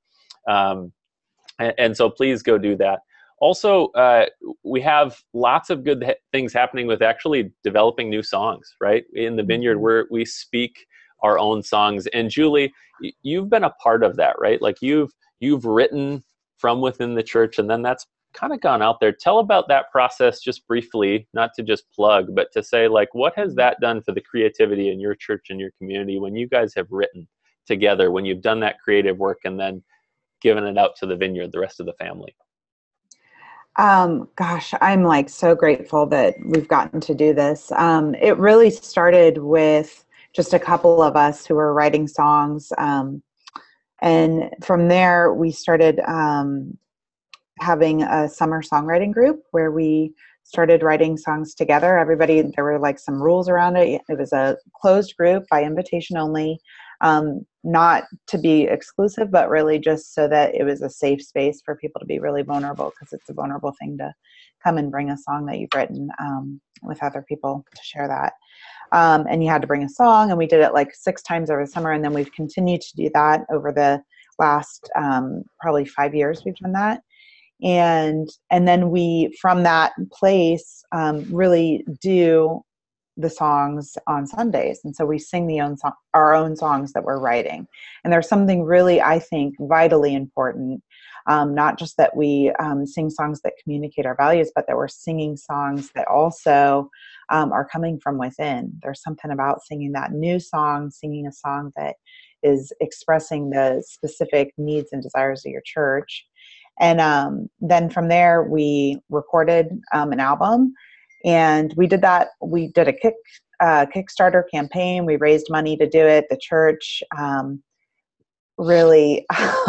And so please go do that. Also, we have lots of good things happening with actually developing new songs, right? In the Vineyard, where we speak our own songs. And Julie, you've been a part of that, right? Like you've written from within the church, and then that's kind of gone out there. Tell about that process just briefly, not to just plug, but to say, like, what has that done for the creativity in your church and your community when you guys have written together, when you've done that creative work and then given it out to the Vineyard, the rest of the family? Gosh, I'm like so grateful that we've gotten to do this. It really started with just a couple of us who were writing songs. And from there, we started having a summer songwriting group where we started writing songs together. Everybody, there were like some rules around it. It was a closed group by invitation only, not to be exclusive, but really just so that it was a safe space for people to be really vulnerable, because it's a vulnerable thing to come and bring a song that you've written with other people to share that. And you had to bring a song, and we did it like 6 times over the summer. And then we've continued to do that over the last probably 5 years we've done that. And then we, from that place, really do the songs on Sundays. And so we sing our own songs that we're writing. And there's something really, I think, vitally important, not just that we sing songs that communicate our values, but that we're singing songs that also are coming from within. There's something about singing that new song, singing a song that is expressing the specific needs and desires of your church. And then from there, we recorded an album, and we did that. We did a Kickstarter campaign. We raised money to do it. The church really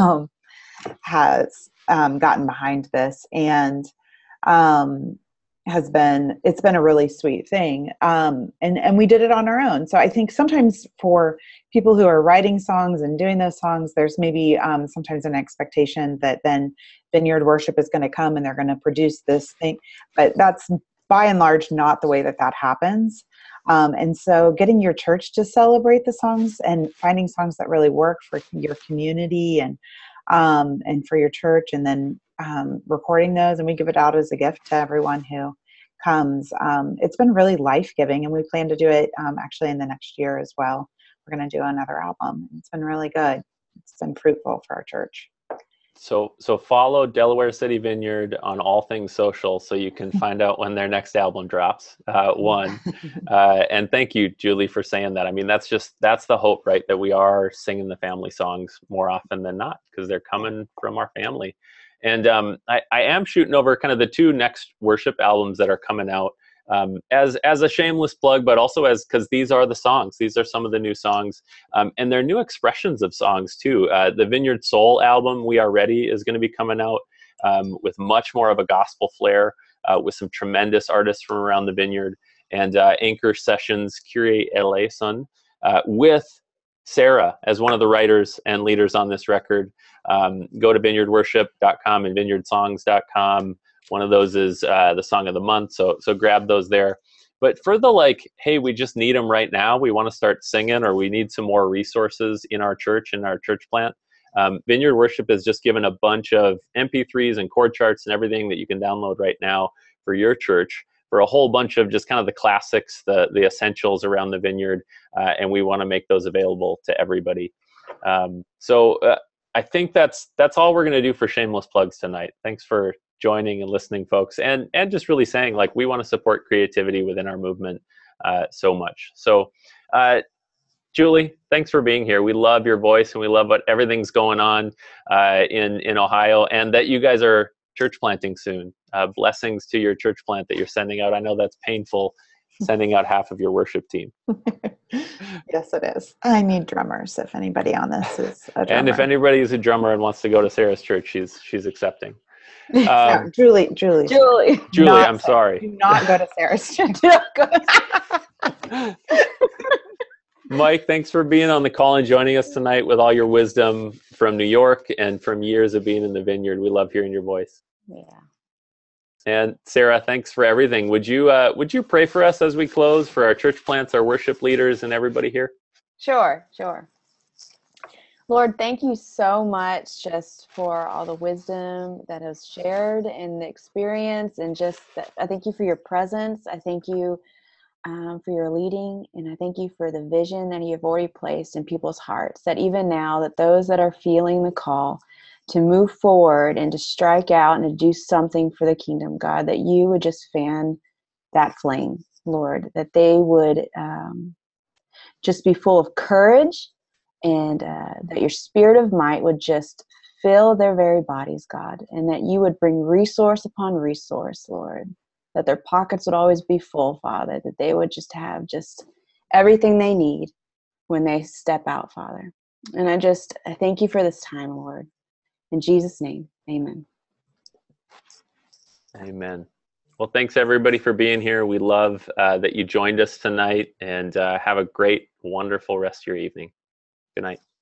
has gotten behind this, and it's been a really sweet thing. And we did it on our own. So I think sometimes for people who are writing songs and doing those songs, there's maybe sometimes an expectation that then Vineyard Worship is going to come and they're going to produce this thing. But that's by and large not the way that happens. And so getting your church to celebrate the songs and finding songs that really work for your community and for your church, and then recording those, and we give it out as a gift to everyone who comes. It's been really life-giving, and we plan to do it actually in the next year as well. We're going to do another album. It's been really good. It's been fruitful for our church. So follow Delaware City Vineyard on all things social so you can find out when their next album drops. And thank you, Julie, for saying that. I mean, that's the hope, right? That we are singing the family songs more often than not, because they're coming from our family. And I am shooting over kind of the 2 next worship albums that are coming out as a shameless plug, but also because these are the songs. These are some of the new songs, and they're new expressions of songs too. The Vineyard Soul album, We Are Ready, is going to be coming out with much more of a gospel flair, with some tremendous artists from around the Vineyard, and Anchor Sessions, Kyrie Eleison, with Sarah as one of the writers and leaders on this record. Go to vineyardworship.com and vineyardsongs.com. One of those is the song of the month. So grab those there. But for the hey, we just need them right now, we want to start singing, or we need some more resources in our church, in our church plant, Vineyard Worship has just given a bunch of MP3s and chord charts and everything that you can download right now for your church, for a whole bunch of just kind of the classics, the essentials around the Vineyard, and we want to make those available to everybody. So I think that's all we're going to do for shameless plugs tonight. Thanks for joining and listening, folks, and just really saying, we want to support creativity within our movement so much. So Julie, thanks for being here. We love your voice, and we love what everything's going on in Ohio, and that you guys are church planting soon. Blessings to your church plant that you're sending out. I know that's painful, sending out half of your worship team. Yes, it is. I need drummers. If anybody on this is a drummer. And if anybody is a drummer and wants to go to Sarah's church, she's accepting. No, Julie, I'm sorry. Do not go to Sarah's church. Mike, thanks for being on the call and joining us tonight with all your wisdom from New York and from years of being in the Vineyard. We love hearing your voice. Yeah. And Sarah, thanks for everything. Would you pray for us as we close, for our church plants, our worship leaders, and everybody here? Sure. Lord, thank you so much just for all the wisdom that is shared and the experience, and just that, I thank you for your presence. I thank you for your leading, and I thank you for the vision that you've already placed in people's hearts, that even now that those that are feeling the call to move forward and to strike out and to do something for the kingdom, God, that you would just fan that flame, Lord, that they would just be full of courage, and that your spirit of might would just fill their very bodies, God, and that you would bring resource upon resource, Lord, that their pockets would always be full, Father, that they would just have just everything they need when they step out, Father. And I thank you for this time, Lord. In Jesus' name, amen. Amen. Well, thanks everybody for being here. We love that you joined us tonight, and have a great, wonderful rest of your evening. Good night.